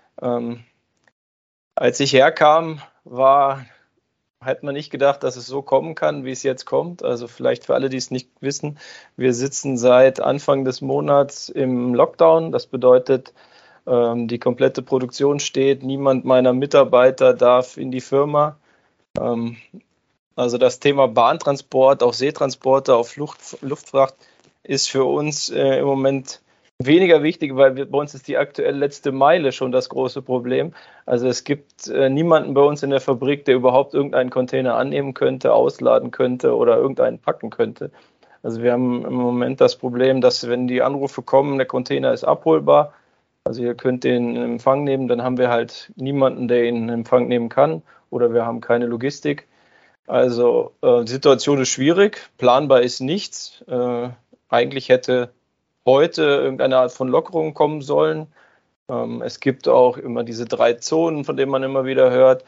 Als ich herkam, hat man nicht gedacht, dass es so kommen kann, wie es jetzt kommt. Also vielleicht für alle, die es nicht wissen, wir sitzen seit Anfang des Monats im Lockdown. Das bedeutet, die komplette Produktion steht. Niemand meiner Mitarbeiter darf in die Firma. Also das Thema Bahntransport, auch Seetransporte, auf Luftfracht ist für uns im Moment weniger wichtig, weil bei uns ist die aktuell letzte Meile schon das große Problem. Also es gibt niemanden bei uns in der Fabrik, der überhaupt irgendeinen Container annehmen könnte, ausladen könnte oder irgendeinen packen könnte. Also wir haben im Moment das Problem, dass wenn die Anrufe kommen, der Container ist abholbar, also ihr könnt den in Empfang nehmen, dann haben wir halt niemanden, der ihn in Empfang nehmen kann oder wir haben keine Logistik. Also die Situation ist schwierig, planbar ist nichts. Eigentlich hätte heute irgendeine Art von Lockerung kommen sollen. Es gibt auch immer diese 3 Zonen, von denen man immer wieder hört.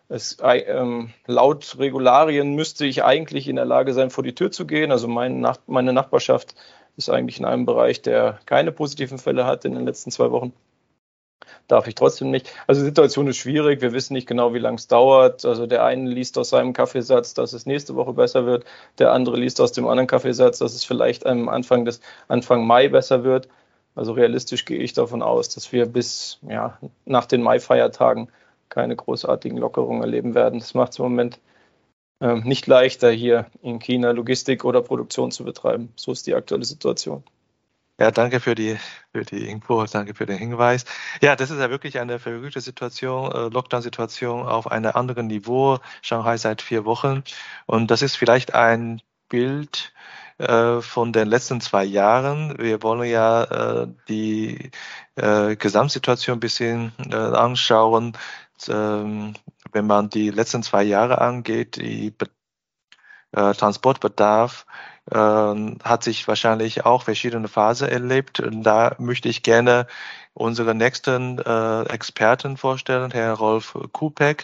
Laut Regularien müsste ich eigentlich in der Lage sein, vor die Tür zu gehen. Also meine Nachbarschaft ist eigentlich in einem Bereich, der keine positiven Fälle hat in den letzten 2 Wochen. Darf ich trotzdem nicht. Also die Situation ist schwierig. Wir wissen nicht genau, wie lange es dauert. Also der eine liest aus seinem Kaffeesatz, dass es nächste Woche besser wird. Der andere liest aus dem anderen Kaffeesatz, dass es vielleicht am Anfang Mai besser wird. Also realistisch gehe ich davon aus, dass wir bis nach den Mai-Feiertagen keine großartigen Lockerungen erleben werden. Das macht es im Moment nicht leichter, hier in China Logistik oder Produktion zu betreiben. So ist die aktuelle Situation. Ja, danke für die Info, danke für den Hinweis. Ja, das ist ja wirklich eine verrückte Situation, Lockdown-Situation auf einem anderen Niveau, Shanghai seit 4 Wochen. Und das ist vielleicht ein Bild von den letzten 2 Jahren. Wir wollen ja die Gesamtsituation ein bisschen anschauen. Wenn man die letzten 2 Jahre angeht, die Transportbedarf hat sich wahrscheinlich auch verschiedene Phasen erlebt. Und da möchte ich gerne unseren nächsten Experten vorstellen, Herr Rolf Kupek.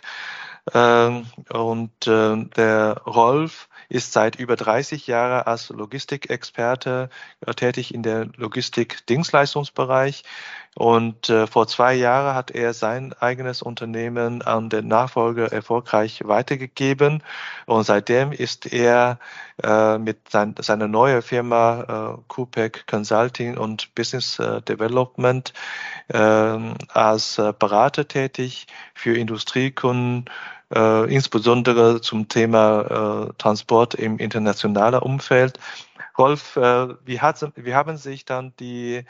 Der Rolf ist seit über 30 Jahren als Logistikexperte tätig in der Logistik-Dienstleistungsbereich. Und vor 2 Jahren hat er sein eigenes Unternehmen an den Nachfolger erfolgreich weitergegeben. Und seitdem ist er mit seiner neuen Firma Kupek Consulting und Business Development als Berater tätig für Industriekunden, insbesondere zum Thema Transport im internationalen Umfeld. Rolf, wie haben sich dann die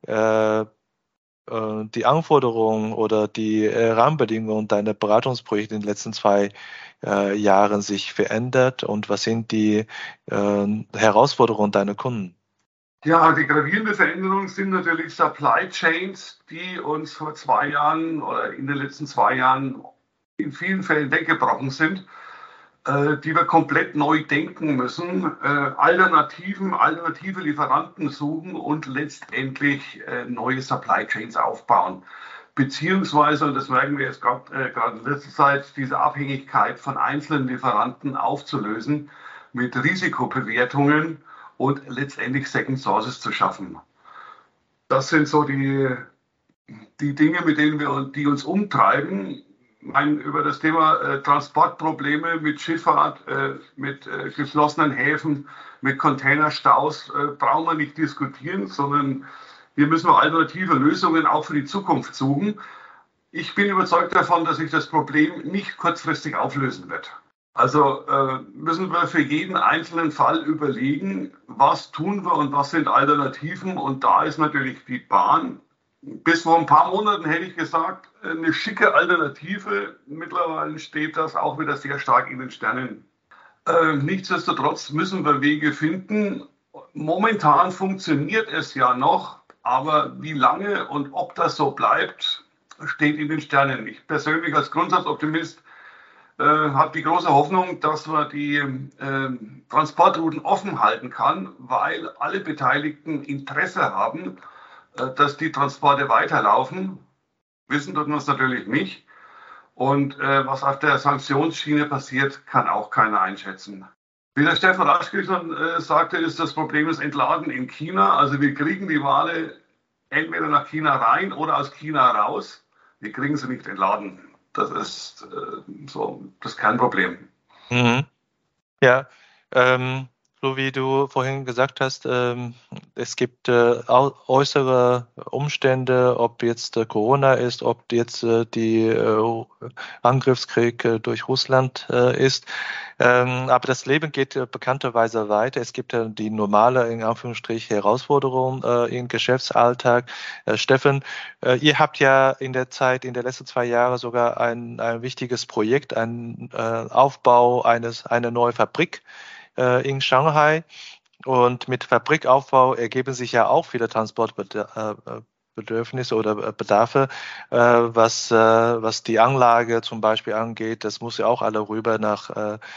Anforderungen oder die Rahmenbedingungen deiner Beratungsprojekte in den letzten 2 Jahren sich verändert und was sind die Herausforderungen deiner Kunden? Ja, die gravierende Veränderung sind natürlich Supply Chains, die uns vor 2 Jahren oder in den letzten 2 Jahren in vielen Fällen weggebrochen sind, die wir komplett neu denken müssen, alternative Lieferanten suchen und letztendlich neue Supply Chains aufbauen. Beziehungsweise, und das merken wir jetzt gerade in letzter Zeit, diese Abhängigkeit von einzelnen Lieferanten aufzulösen mit Risikobewertungen und letztendlich Second Sources zu schaffen. Das sind so die Dinge, die uns umtreiben. über das Thema Transportprobleme mit Schifffahrt, mit geschlossenen Häfen, mit Containerstaus brauchen wir nicht diskutieren, sondern hier müssen wir alternative Lösungen auch für die Zukunft suchen. Ich bin überzeugt davon, dass sich das Problem nicht kurzfristig auflösen wird. Also müssen wir für jeden einzelnen Fall überlegen, was tun wir und was sind Alternativen. Und da ist natürlich die Bahn bis vor ein paar Monaten, hätte ich gesagt, eine schicke Alternative. Mittlerweile steht das auch wieder sehr stark in den Sternen. Nichtsdestotrotz müssen wir Wege finden. Momentan funktioniert es ja noch, aber wie lange und ob das so bleibt, steht in den Sternen. Ich persönlich als Grundsatzoptimist habe die große Hoffnung, dass man die Transportrouten offen halten kann, weil alle Beteiligten Interesse haben, dass die Transporte weiterlaufen. Wissen tut man es natürlich nicht. Und was auf der Sanktionsschiene passiert, kann auch keiner einschätzen. Wie der Stefan Raschke schon sagte, ist das Problem das Entladen in China. Also wir kriegen die Ware entweder nach China rein oder aus China raus. Wir kriegen sie nicht entladen. Das ist so das Kernproblem. Mhm. Ja, so wie du vorhin gesagt hast, es gibt äußere Umstände, ob jetzt Corona ist, ob jetzt die Angriffskrieg durch Russland ist. Aber das Leben geht bekannterweise weiter. Es gibt die normale, in Anführungsstrich, Herausforderung im Geschäftsalltag. Steffen, ihr habt ja in der letzten 2 Jahre sogar ein wichtiges Projekt, einen Aufbau einer neuen Fabrik in Shanghai. Und mit Fabrikaufbau ergeben sich ja auch viele Transportbedürfnisse oder Bedarfe, was die Anlage zum Beispiel angeht. Das muss ja auch alle rüber nach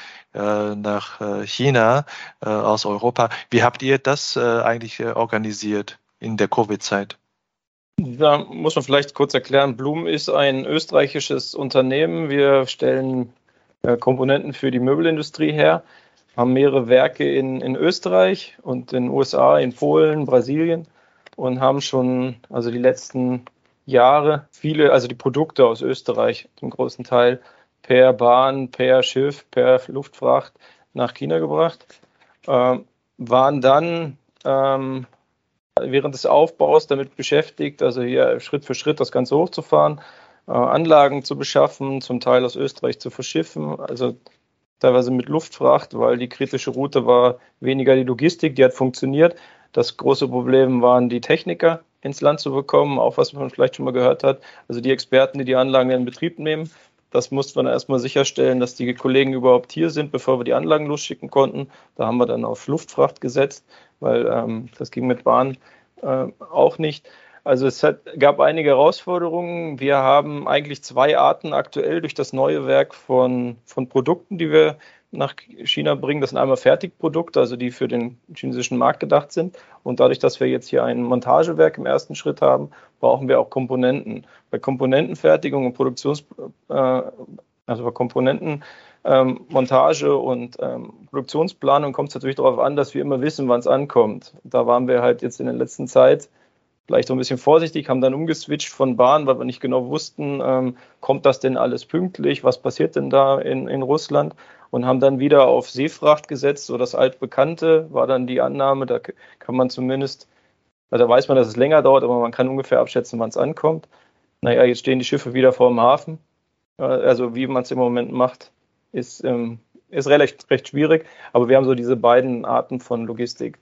China aus Europa. Wie habt ihr das eigentlich organisiert in der Covid-Zeit? Da muss man vielleicht kurz erklären, Blum ist ein österreichisches Unternehmen. Wir stellen Komponenten für die Möbelindustrie her, haben mehrere Werke in Österreich und in den USA, in Polen, Brasilien und haben schon also die letzten Jahre die Produkte aus Österreich zum großen Teil per Bahn, per Schiff, per Luftfracht nach China gebracht, waren dann während des Aufbaus damit beschäftigt, also hier Schritt für Schritt das Ganze hochzufahren, Anlagen zu beschaffen, zum Teil aus Österreich zu verschiffen, also teilweise mit Luftfracht, weil die kritische Route war weniger die Logistik, die hat funktioniert. Das große Problem waren die Techniker ins Land zu bekommen, auch was man vielleicht schon mal gehört hat, also die Experten, die die Anlagen in Betrieb nehmen. Das musste man erstmal sicherstellen, dass die Kollegen überhaupt hier sind, bevor wir die Anlagen losschicken konnten. Da haben wir dann auf Luftfracht gesetzt, weil das ging mit Bahn auch nicht. Also es gab einige Herausforderungen. Wir haben eigentlich 2 Arten aktuell durch das neue Werk von Produkten, die wir nach China bringen. Das sind einmal Fertigprodukte, also die für den chinesischen Markt gedacht sind. Und dadurch, dass wir jetzt hier ein Montagewerk im ersten Schritt haben, brauchen wir auch Komponenten. Bei Komponentenfertigung und bei Komponentenmontage und Produktionsplanung kommt es natürlich darauf an, dass wir immer wissen, wann es ankommt. Da waren wir halt jetzt in der letzten Zeit vielleicht so ein bisschen vorsichtig, haben dann umgeswitcht von Bahn, weil wir nicht genau wussten, kommt das denn alles pünktlich, was passiert denn da in Russland, und haben dann wieder auf Seefracht gesetzt, so das altbekannte war dann die Annahme, da kann man zumindest, da weiß man, dass es länger dauert, aber man kann ungefähr abschätzen, wann es ankommt. Naja, jetzt stehen die Schiffe wieder vor dem Hafen, also wie man es im Moment macht, ist recht schwierig, aber wir haben so diese beiden Arten von Logistik.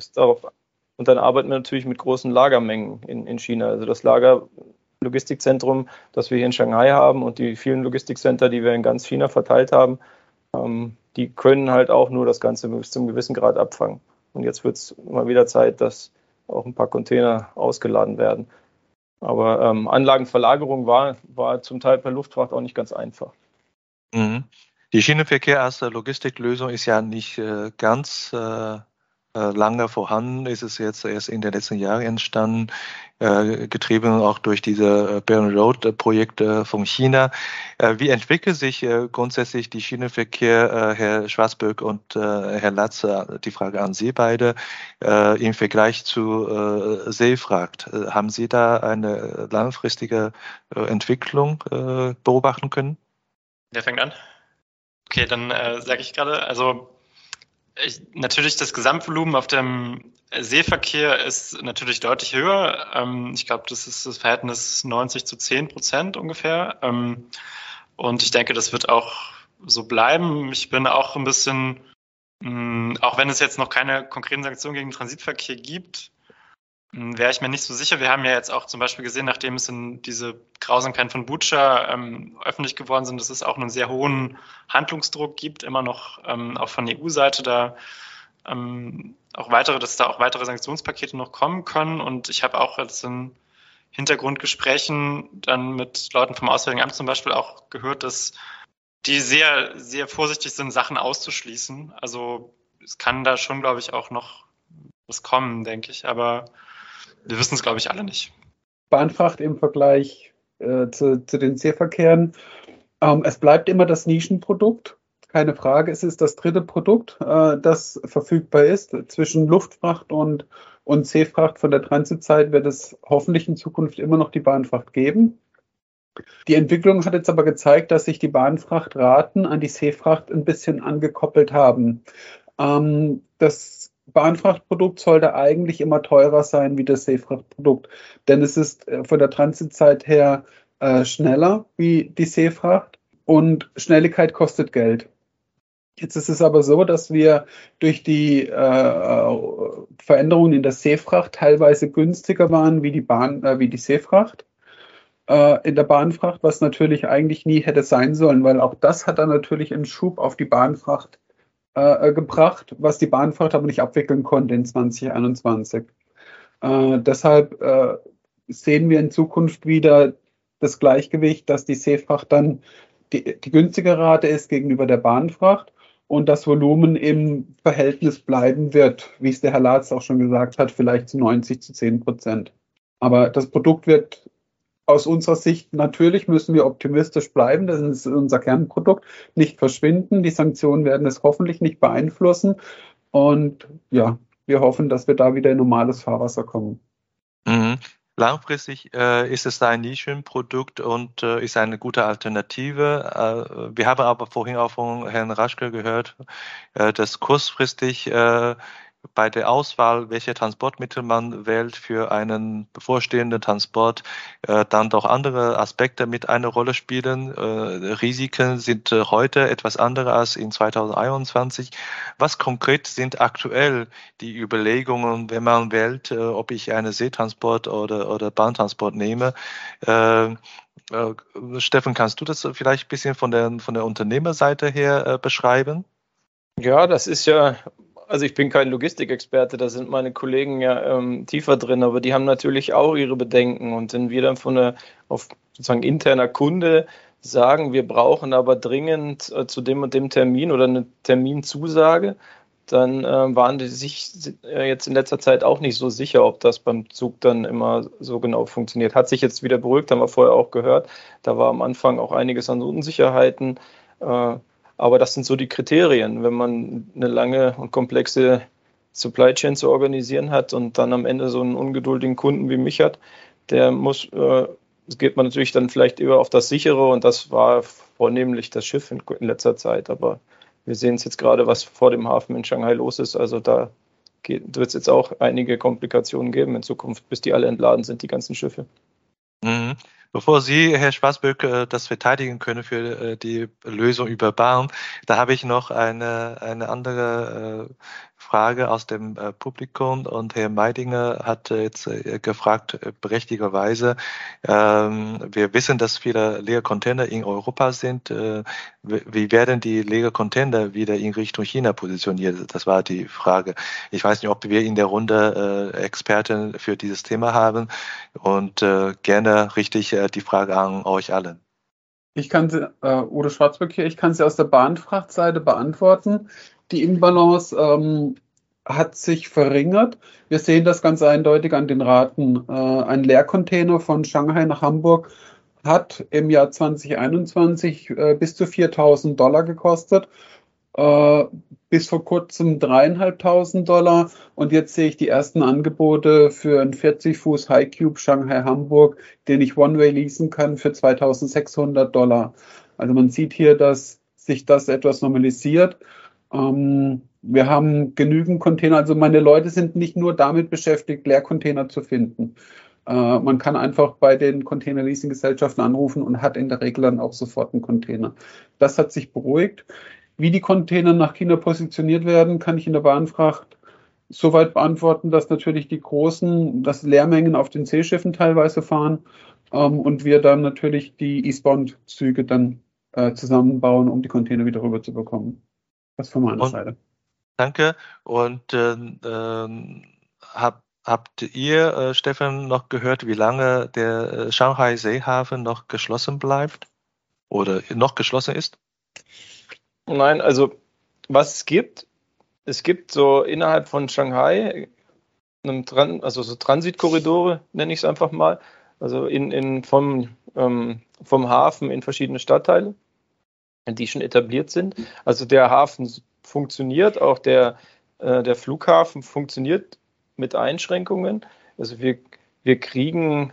Und dann arbeiten wir natürlich mit großen Lagermengen in China. Also das Logistikzentrum, das wir hier in Shanghai haben und die vielen Logistikcenter, die wir in ganz China verteilt haben, die können halt auch nur das Ganze bis zum gewissen Grad abfangen. Und jetzt wird es mal wieder Zeit, dass auch ein paar Container ausgeladen werden. Aber Anlagenverlagerung war zum Teil per Luftfracht auch nicht ganz einfach. Mhm. Die Schienenverkehr als Logistiklösung ist ja nicht ganz lange vorhanden, ist es jetzt erst in den letzten Jahren entstanden, getrieben auch durch diese Belt and Road Projekte von China. Wie entwickelt sich grundsätzlich die Schienenverkehr, Herr Schwarzböck und Herr Latze, die Frage an Sie beide, im Vergleich zu Seefracht? Haben Sie da eine langfristige Entwicklung beobachten können? Wer fängt an? Okay, dann sage ich gerade, also natürlich das Gesamtvolumen auf dem Seeverkehr ist natürlich deutlich höher. Ich glaube, das ist das Verhältnis 90:10% ungefähr. Und ich denke, das wird auch so bleiben. Ich bin auch ein bisschen, auch wenn es jetzt noch keine konkreten Sanktionen gegen den Transitverkehr gibt, wäre ich mir nicht so sicher. Wir haben ja jetzt auch zum Beispiel gesehen, nachdem es in diese Grausamkeiten von Butscha öffentlich geworden sind, dass es auch einen sehr hohen Handlungsdruck gibt, immer noch auch von EU-Seite dass da auch weitere Sanktionspakete noch kommen können. Und ich habe auch jetzt in Hintergrundgesprächen dann mit Leuten vom Auswärtigen Amt zum Beispiel auch gehört, dass die sehr, sehr vorsichtig sind, Sachen auszuschließen. Also es kann da schon, glaube ich, auch noch was kommen, denke ich. Aber wir wissen es, glaube ich, alle nicht. Bahnfracht im Vergleich zu den Seeverkehren. Es bleibt immer das Nischenprodukt. Keine Frage, es ist das dritte Produkt, das verfügbar ist. Zwischen Luftfracht und Seefracht von der Transitzeit wird es hoffentlich in Zukunft immer noch die Bahnfracht geben. Die Entwicklung hat jetzt aber gezeigt, dass sich die Bahnfrachtraten an die Seefracht ein bisschen angekoppelt haben. Das Bahnfrachtprodukt sollte eigentlich immer teurer sein wie das Seefrachtprodukt, denn es ist von der Transitzeit her schneller wie die Seefracht und Schnelligkeit kostet Geld. Jetzt ist es aber so, dass wir durch die Veränderungen in der Seefracht teilweise günstiger waren wie die Seefracht in der Bahnfracht, was natürlich eigentlich nie hätte sein sollen, weil auch das hat dann natürlich einen Schub auf die Bahnfracht gebracht, was die Bahnfracht aber nicht abwickeln konnte in 2021. Deshalb sehen wir in Zukunft wieder das Gleichgewicht, dass die Seefracht dann die günstigere Rate ist gegenüber der Bahnfracht und das Volumen im Verhältnis bleiben wird, wie es der Herr Latz auch schon gesagt hat, vielleicht zu 90:10%. Aber das Produkt wird aus unserer Sicht, natürlich müssen wir optimistisch bleiben, das ist unser Kernprodukt, nicht verschwinden. Die Sanktionen werden es hoffentlich nicht beeinflussen. Und ja, wir hoffen, dass wir da wieder in normales Fahrwasser kommen. Mhm. Langfristig ist es ein Nischenprodukt und ist eine gute Alternative. Wir haben aber vorhin auch von Herrn Raschke gehört, dass kurzfristig bei der Auswahl, welche Transportmittel man wählt für einen bevorstehenden Transport, dann doch andere Aspekte mit eine Rolle spielen. Risiken sind heute etwas andere als in 2021. Was konkret sind aktuell die Überlegungen, wenn man wählt, ob ich einen Seetransport oder Bahntransport nehme? Steffen, kannst du das vielleicht ein bisschen von der Unternehmerseite her beschreiben? Ja, das ist ja, also ich bin kein Logistikexperte, da sind meine Kollegen ja tiefer drin, aber die haben natürlich auch ihre Bedenken. Und wenn wir dann auf sozusagen interner Kunde sagen, wir brauchen aber dringend zu dem und dem Termin oder eine Terminzusage, dann waren die sich jetzt in letzter Zeit auch nicht so sicher, ob das beim Zug dann immer so genau funktioniert. Hat sich jetzt wieder beruhigt, haben wir vorher auch gehört. Da war am Anfang auch einiges an Unsicherheiten. Aber das sind so die Kriterien, wenn man eine lange und komplexe Supply Chain zu organisieren hat und dann am Ende so einen ungeduldigen Kunden wie mich hat, geht man natürlich dann vielleicht eher auf das Sichere und das war vornehmlich das Schiff in letzter Zeit. Aber wir sehen es jetzt gerade, was vor dem Hafen in Shanghai los ist. Also da wird es jetzt auch einige Komplikationen geben in Zukunft, bis die alle entladen sind, die ganzen Schiffe. Mhm. Bevor Sie, Herr Schwarzböck, das verteidigen können für die Lösung über Bahn, da habe ich noch eine andere Frage aus dem Publikum und Herr Meidinger hat jetzt gefragt, berechtigterweise, wir wissen, dass viele leere Container in Europa sind. Wie werden die leeren Container wieder in Richtung China positioniert? Das war die Frage. Ich weiß nicht, ob wir in der Runde Experten für dieses Thema haben und gerne richtig die Frage an euch alle. Ich kann sie, Udo Schwarzböck hier, ich kann sie aus der Bahnfrachtseite beantworten. Die Imbalance hat sich verringert. Wir sehen das ganz eindeutig an den Raten. Ein Leercontainer von Shanghai nach Hamburg hat im Jahr 2021 bis zu $4.000 gekostet, bis vor kurzem $3.500. Und jetzt sehe ich die ersten Angebote für einen 40 Fuß High Cube Shanghai-Hamburg, den ich One-Way leasen kann für $2.600. Also man sieht hier, dass sich das etwas normalisiert. Wir haben genügend Container, also meine Leute sind nicht nur damit beschäftigt, Leercontainer zu finden. Man kann einfach bei den Container-Leasing-Gesellschaften anrufen und hat in der Regel dann auch sofort einen Container. Das hat sich beruhigt. Wie die Container nach China positioniert werden, kann ich in der Bahnfracht soweit beantworten, dass natürlich die großen, dass Leermengen auf den Seeschiffen teilweise fahren und wir dann natürlich die Eastbound-Züge dann zusammenbauen, um die Container wieder rüber zu bekommen. Das von meiner Seite. Danke. Und habt ihr, Stefan, noch gehört, wie lange der Shanghai Seehafen noch geschlossen bleibt oder noch geschlossen ist? Nein, also was es gibt so innerhalb von Shanghai, also so Transitkorridore, nenne ich es einfach mal, also vom Hafen in verschiedene Stadtteile, die schon etabliert sind. Also der Hafen funktioniert, auch der Flughafen funktioniert mit Einschränkungen. Also wir kriegen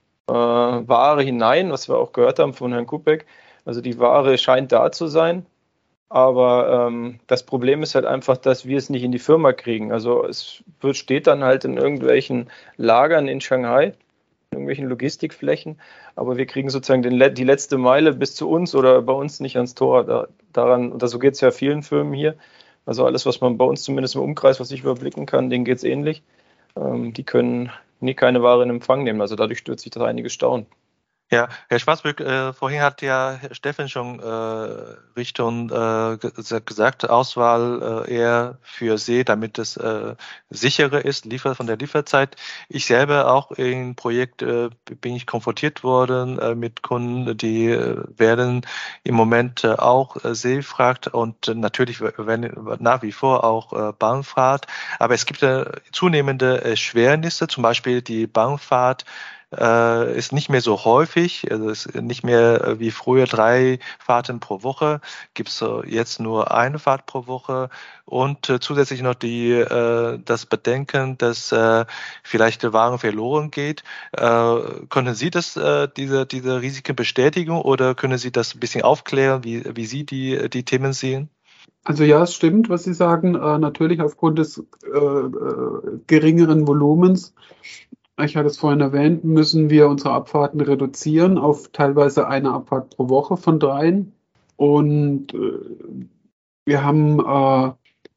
Ware hinein, was wir auch gehört haben von Herrn Kupek. Also die Ware scheint da zu sein. Aber das Problem ist halt einfach, dass wir es nicht in die Firma kriegen. Also es steht dann halt in irgendwelchen Lagern in Shanghai, in irgendwelchen Logistikflächen, aber wir kriegen sozusagen die letzte Meile bis zu uns oder bei uns nicht ans Tor. So geht es ja vielen Firmen hier. Also alles, was man bei uns zumindest im Umkreis, was ich überblicken kann, denen geht es ähnlich. Die können keine Ware in Empfang nehmen. Also dadurch stürzt sich das einige Staunen. Ja, Herr Schwarzböck, vorhin hat ja Steffen schon Richtung gesagt, Auswahl eher für See, damit es sicherer ist, von der Lieferzeit. Ich selber auch im Projekt bin ich konfrontiert worden mit Kunden, die werden im Moment auch Seefracht und natürlich nach wie vor auch Bahnfahrt. Aber es gibt zunehmende Erschwernisse, zum Beispiel die Bahnfahrt ist nicht mehr so häufig, also ist nicht mehr wie früher 3 Fahrten pro Woche, gibt es jetzt nur eine Fahrt pro Woche und zusätzlich noch das Bedenken, dass vielleicht der Wagen verloren geht. Können Sie diese Risiken bestätigen oder können Sie das ein bisschen aufklären, wie Sie die Themen sehen? Also ja, es stimmt, was Sie sagen, natürlich aufgrund des geringeren Volumens. Ich hatte es vorhin erwähnt, müssen wir unsere Abfahrten reduzieren auf teilweise eine Abfahrt pro Woche von 3. Und wir haben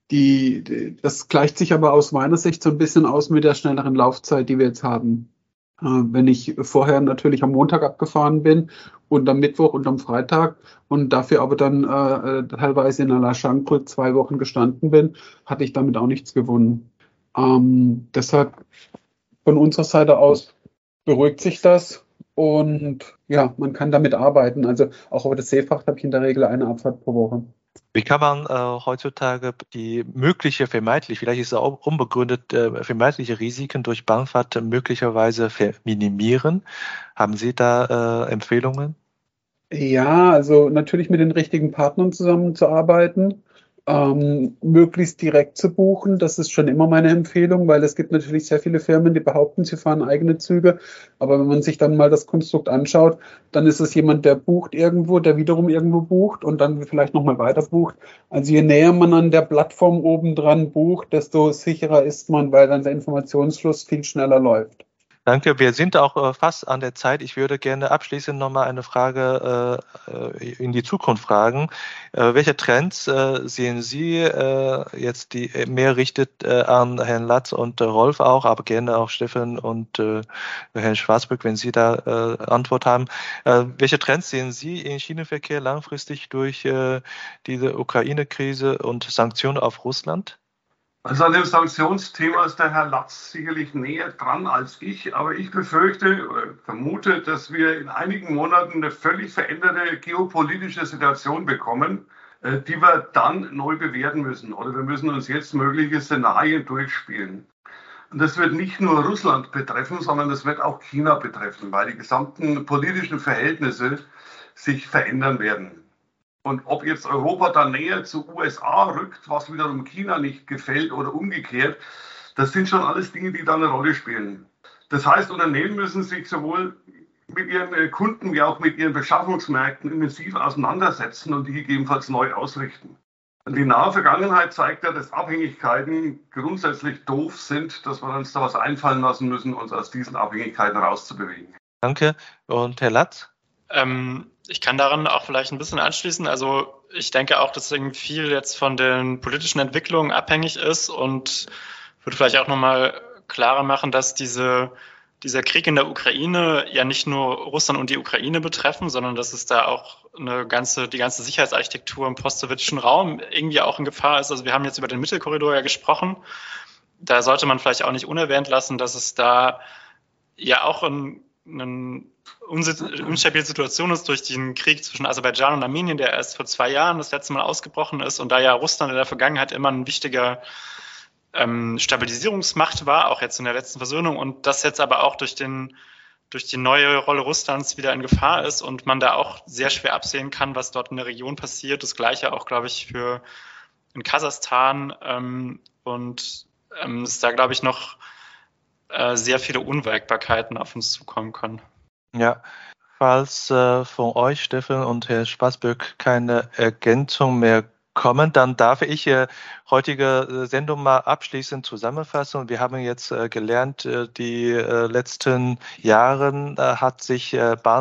das gleicht sich aber aus meiner Sicht so ein bisschen aus mit der schnelleren Laufzeit, die wir jetzt haben. Wenn ich vorher natürlich am Montag abgefahren bin und am Mittwoch und am Freitag und dafür aber dann teilweise in Alashankou 2 Wochen gestanden bin, hatte ich damit auch nichts gewonnen. Deshalb von unserer Seite aus beruhigt sich das und ja, man kann damit arbeiten. Also auch über das Seefracht habe ich in der Regel eine Abfahrt pro Woche. Wie kann man heutzutage die vielleicht ist es auch unbegründet, vermeintliche Risiken durch Bahnfahrt möglicherweise minimieren? Haben Sie da Empfehlungen? Ja, also natürlich mit den richtigen Partnern zusammenzuarbeiten. Möglichst direkt zu buchen, das ist schon immer meine Empfehlung, weil es gibt natürlich sehr viele Firmen, die behaupten, sie fahren eigene Züge, aber wenn man sich dann mal das Konstrukt anschaut, dann ist es jemand, der bucht irgendwo, der wiederum irgendwo bucht und dann vielleicht nochmal weiter bucht. Also je näher man an der Plattform oben dran bucht, desto sicherer ist man, weil dann der Informationsfluss viel schneller läuft. Danke, wir sind auch fast an der Zeit. Ich würde gerne abschließend nochmal eine Frage in die Zukunft fragen. Welche Trends sehen Sie jetzt, die mehr richtet an Herrn Latz und Rolf auch, aber gerne auch Steffen und Herrn Schwarzböck, wenn Sie da Antwort haben. Welche Trends sehen Sie im Schienenverkehr langfristig durch diese Ukraine-Krise und Sanktionen auf Russland? Also an dem Sanktionsthema ist der Herr Latz sicherlich näher dran als ich, aber ich befürchte oder vermute, dass wir in einigen Monaten eine völlig veränderte geopolitische Situation bekommen, die wir dann neu bewerten müssen. Oder wir müssen uns jetzt mögliche Szenarien durchspielen. Und das wird nicht nur Russland betreffen, sondern das wird auch China betreffen, weil die gesamten politischen Verhältnisse sich verändern werden. Und ob jetzt Europa dann näher zu USA rückt, was wiederum China nicht gefällt oder umgekehrt, das sind schon alles Dinge, die da eine Rolle spielen. Das heißt, Unternehmen müssen sich sowohl mit ihren Kunden wie auch mit ihren Beschaffungsmärkten intensiv auseinandersetzen und die gegebenenfalls neu ausrichten. Und die nahe Vergangenheit zeigt ja, dass Abhängigkeiten grundsätzlich doof sind, dass wir uns da was einfallen lassen müssen, uns aus diesen Abhängigkeiten rauszubewegen. Danke. Und Herr Latz? Ich kann daran auch vielleicht ein bisschen anschließen. Also ich denke auch, dass irgendwie viel jetzt von den politischen Entwicklungen abhängig ist und würde vielleicht auch nochmal klarer machen, dass dieser Krieg in der Ukraine ja nicht nur Russland und die Ukraine betreffen, sondern dass es da auch die ganze Sicherheitsarchitektur im post-sowjetischen Raum irgendwie auch in Gefahr ist. Also wir haben jetzt über den Mittelkorridor ja gesprochen. Da sollte man vielleicht auch nicht unerwähnt lassen, dass es da ja auch eine unstabile Situation ist durch den Krieg zwischen Aserbaidschan und Armenien, der erst vor 2 Jahren das letzte Mal ausgebrochen ist und da ja Russland in der Vergangenheit immer ein wichtiger Stabilisierungsmacht war, auch jetzt in der letzten Versöhnung und das jetzt aber auch durch die neue Rolle Russlands wieder in Gefahr ist und man da auch sehr schwer absehen kann, was dort in der Region passiert. Das Gleiche auch, glaube ich, in Kasachstan und es da, glaube ich, noch sehr viele Unwägbarkeiten auf uns zukommen können. Ja, falls von euch, Steffen und Herr Schwarzböck, keine Ergänzung mehr kommen, dann darf ich heutige Sendung mal abschließend zusammenfassen. Wir haben jetzt gelernt, die letzten Jahren hat sich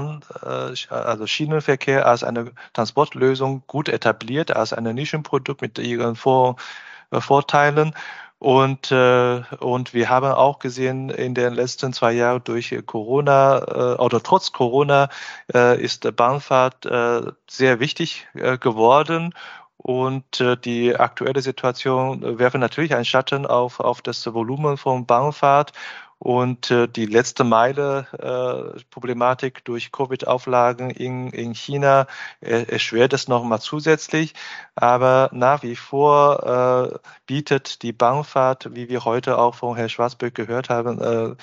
also Schienenverkehr als eine Transportlösung gut etabliert, als ein Nischenprodukt mit ihren Vorteilen. Und wir haben auch gesehen, in den letzten 2 Jahren durch Corona oder trotz Corona ist Bahnfahrt sehr wichtig geworden. Und die aktuelle Situation werfen natürlich einen Schatten auf das Volumen von Bahnfahrt. Und die letzte Meile Problematik durch Covid-Auflagen in China erschwert es nochmal zusätzlich. Aber nach wie vor bietet die Bahnfahrt, wie wir heute auch von Herrn Schwarzböck gehört haben,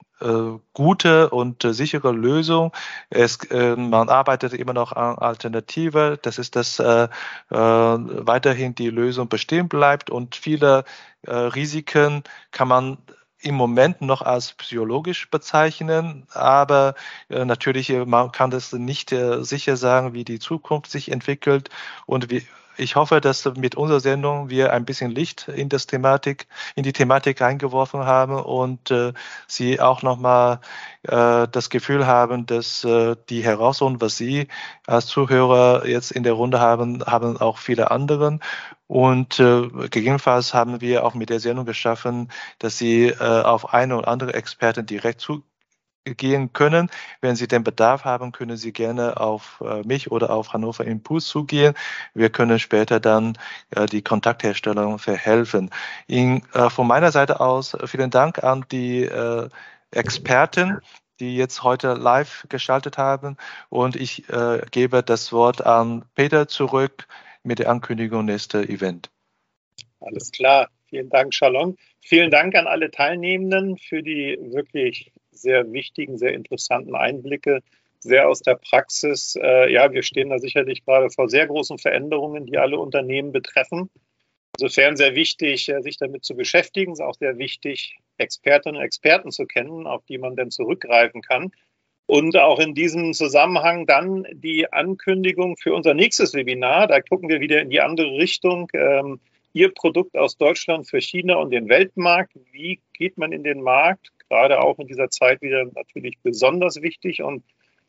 gute und sichere Lösung. Man arbeitet immer noch an Alternative. Das ist, dass weiterhin die Lösung bestehen bleibt und viele Risiken kann man im Moment noch als psychologisch bezeichnen, aber natürlich, man kann das nicht sicher sagen, wie die Zukunft sich entwickelt und ich hoffe, dass mit unserer Sendung wir ein bisschen Licht in die Thematik reingeworfen haben und Sie auch nochmal das Gefühl haben, dass die Herausforderungen, was Sie als Zuhörer jetzt in der Runde haben auch viele anderen. Und gegebenenfalls haben wir auch mit der Sendung geschaffen, dass Sie auf eine oder andere Experten direkt zugehen können. Wenn Sie den Bedarf haben, können Sie gerne auf mich oder auf Hannover Impuls zugehen. Wir können später dann die Kontaktherstellung verhelfen. Von meiner Seite aus vielen Dank an die Experten, die jetzt heute live geschaltet haben. Und ich gebe das Wort an Peter zurück mit der Ankündigung nächster Event. Alles klar. Vielen Dank, Shalom. Vielen Dank an alle Teilnehmenden für die wirklich sehr wichtigen, sehr interessanten Einblicke, sehr aus der Praxis. Wir stehen da sicherlich gerade vor sehr großen Veränderungen, die alle Unternehmen betreffen. Insofern sehr wichtig, sich damit zu beschäftigen. Es ist auch sehr wichtig, Expertinnen und Experten zu kennen, auf die man dann zurückgreifen kann. Und auch in diesem Zusammenhang dann die Ankündigung für unser nächstes Webinar. Da gucken wir wieder in die andere Richtung. Ihr Produkt aus Deutschland für China und den Weltmarkt. Wie geht man in den Markt? Gerade auch in dieser Zeit wieder natürlich besonders wichtig. Und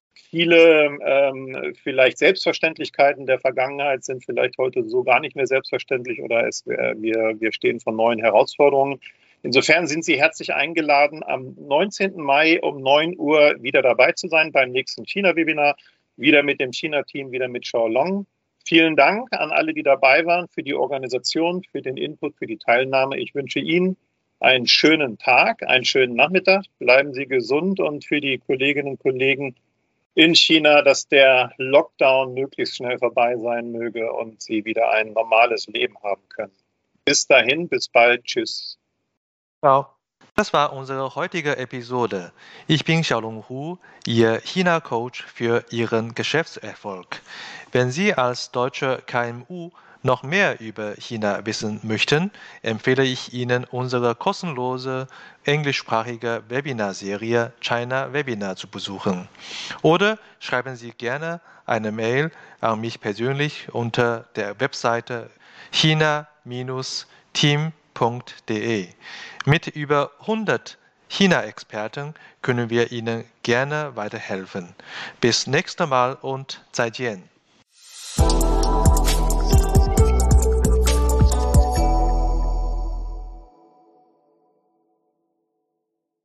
viele vielleicht Selbstverständlichkeiten der Vergangenheit sind vielleicht heute so gar nicht mehr selbstverständlich oder wir stehen vor neuen Herausforderungen. Insofern sind Sie herzlich eingeladen, am 19. Mai um 9 Uhr wieder dabei zu sein beim nächsten China-Webinar. Wieder mit dem China-Team, wieder mit Xiaolong. Vielen Dank an alle, die dabei waren, für die Organisation, für den Input, für die Teilnahme. Ich wünsche Ihnen einen schönen Tag, einen schönen Nachmittag. Bleiben Sie gesund und für die Kolleginnen und Kollegen in China, dass der Lockdown möglichst schnell vorbei sein möge und sie wieder ein normales Leben haben können. Bis dahin, bis bald, tschüss. Ciao. Das war unsere heutige Episode. Ich bin Xiaolong Hu, Ihr China-Coach für Ihren Geschäftserfolg. Wenn Sie als deutsche KMU noch mehr über China wissen möchten, empfehle ich Ihnen unsere kostenlose englischsprachige Webinarserie China Webinar zu besuchen. Oder schreiben Sie gerne eine Mail an mich persönlich unter der Webseite china-team.de. Mit über 100 China-Experten können wir Ihnen gerne weiterhelfen. Bis nächstes Mal und 再见.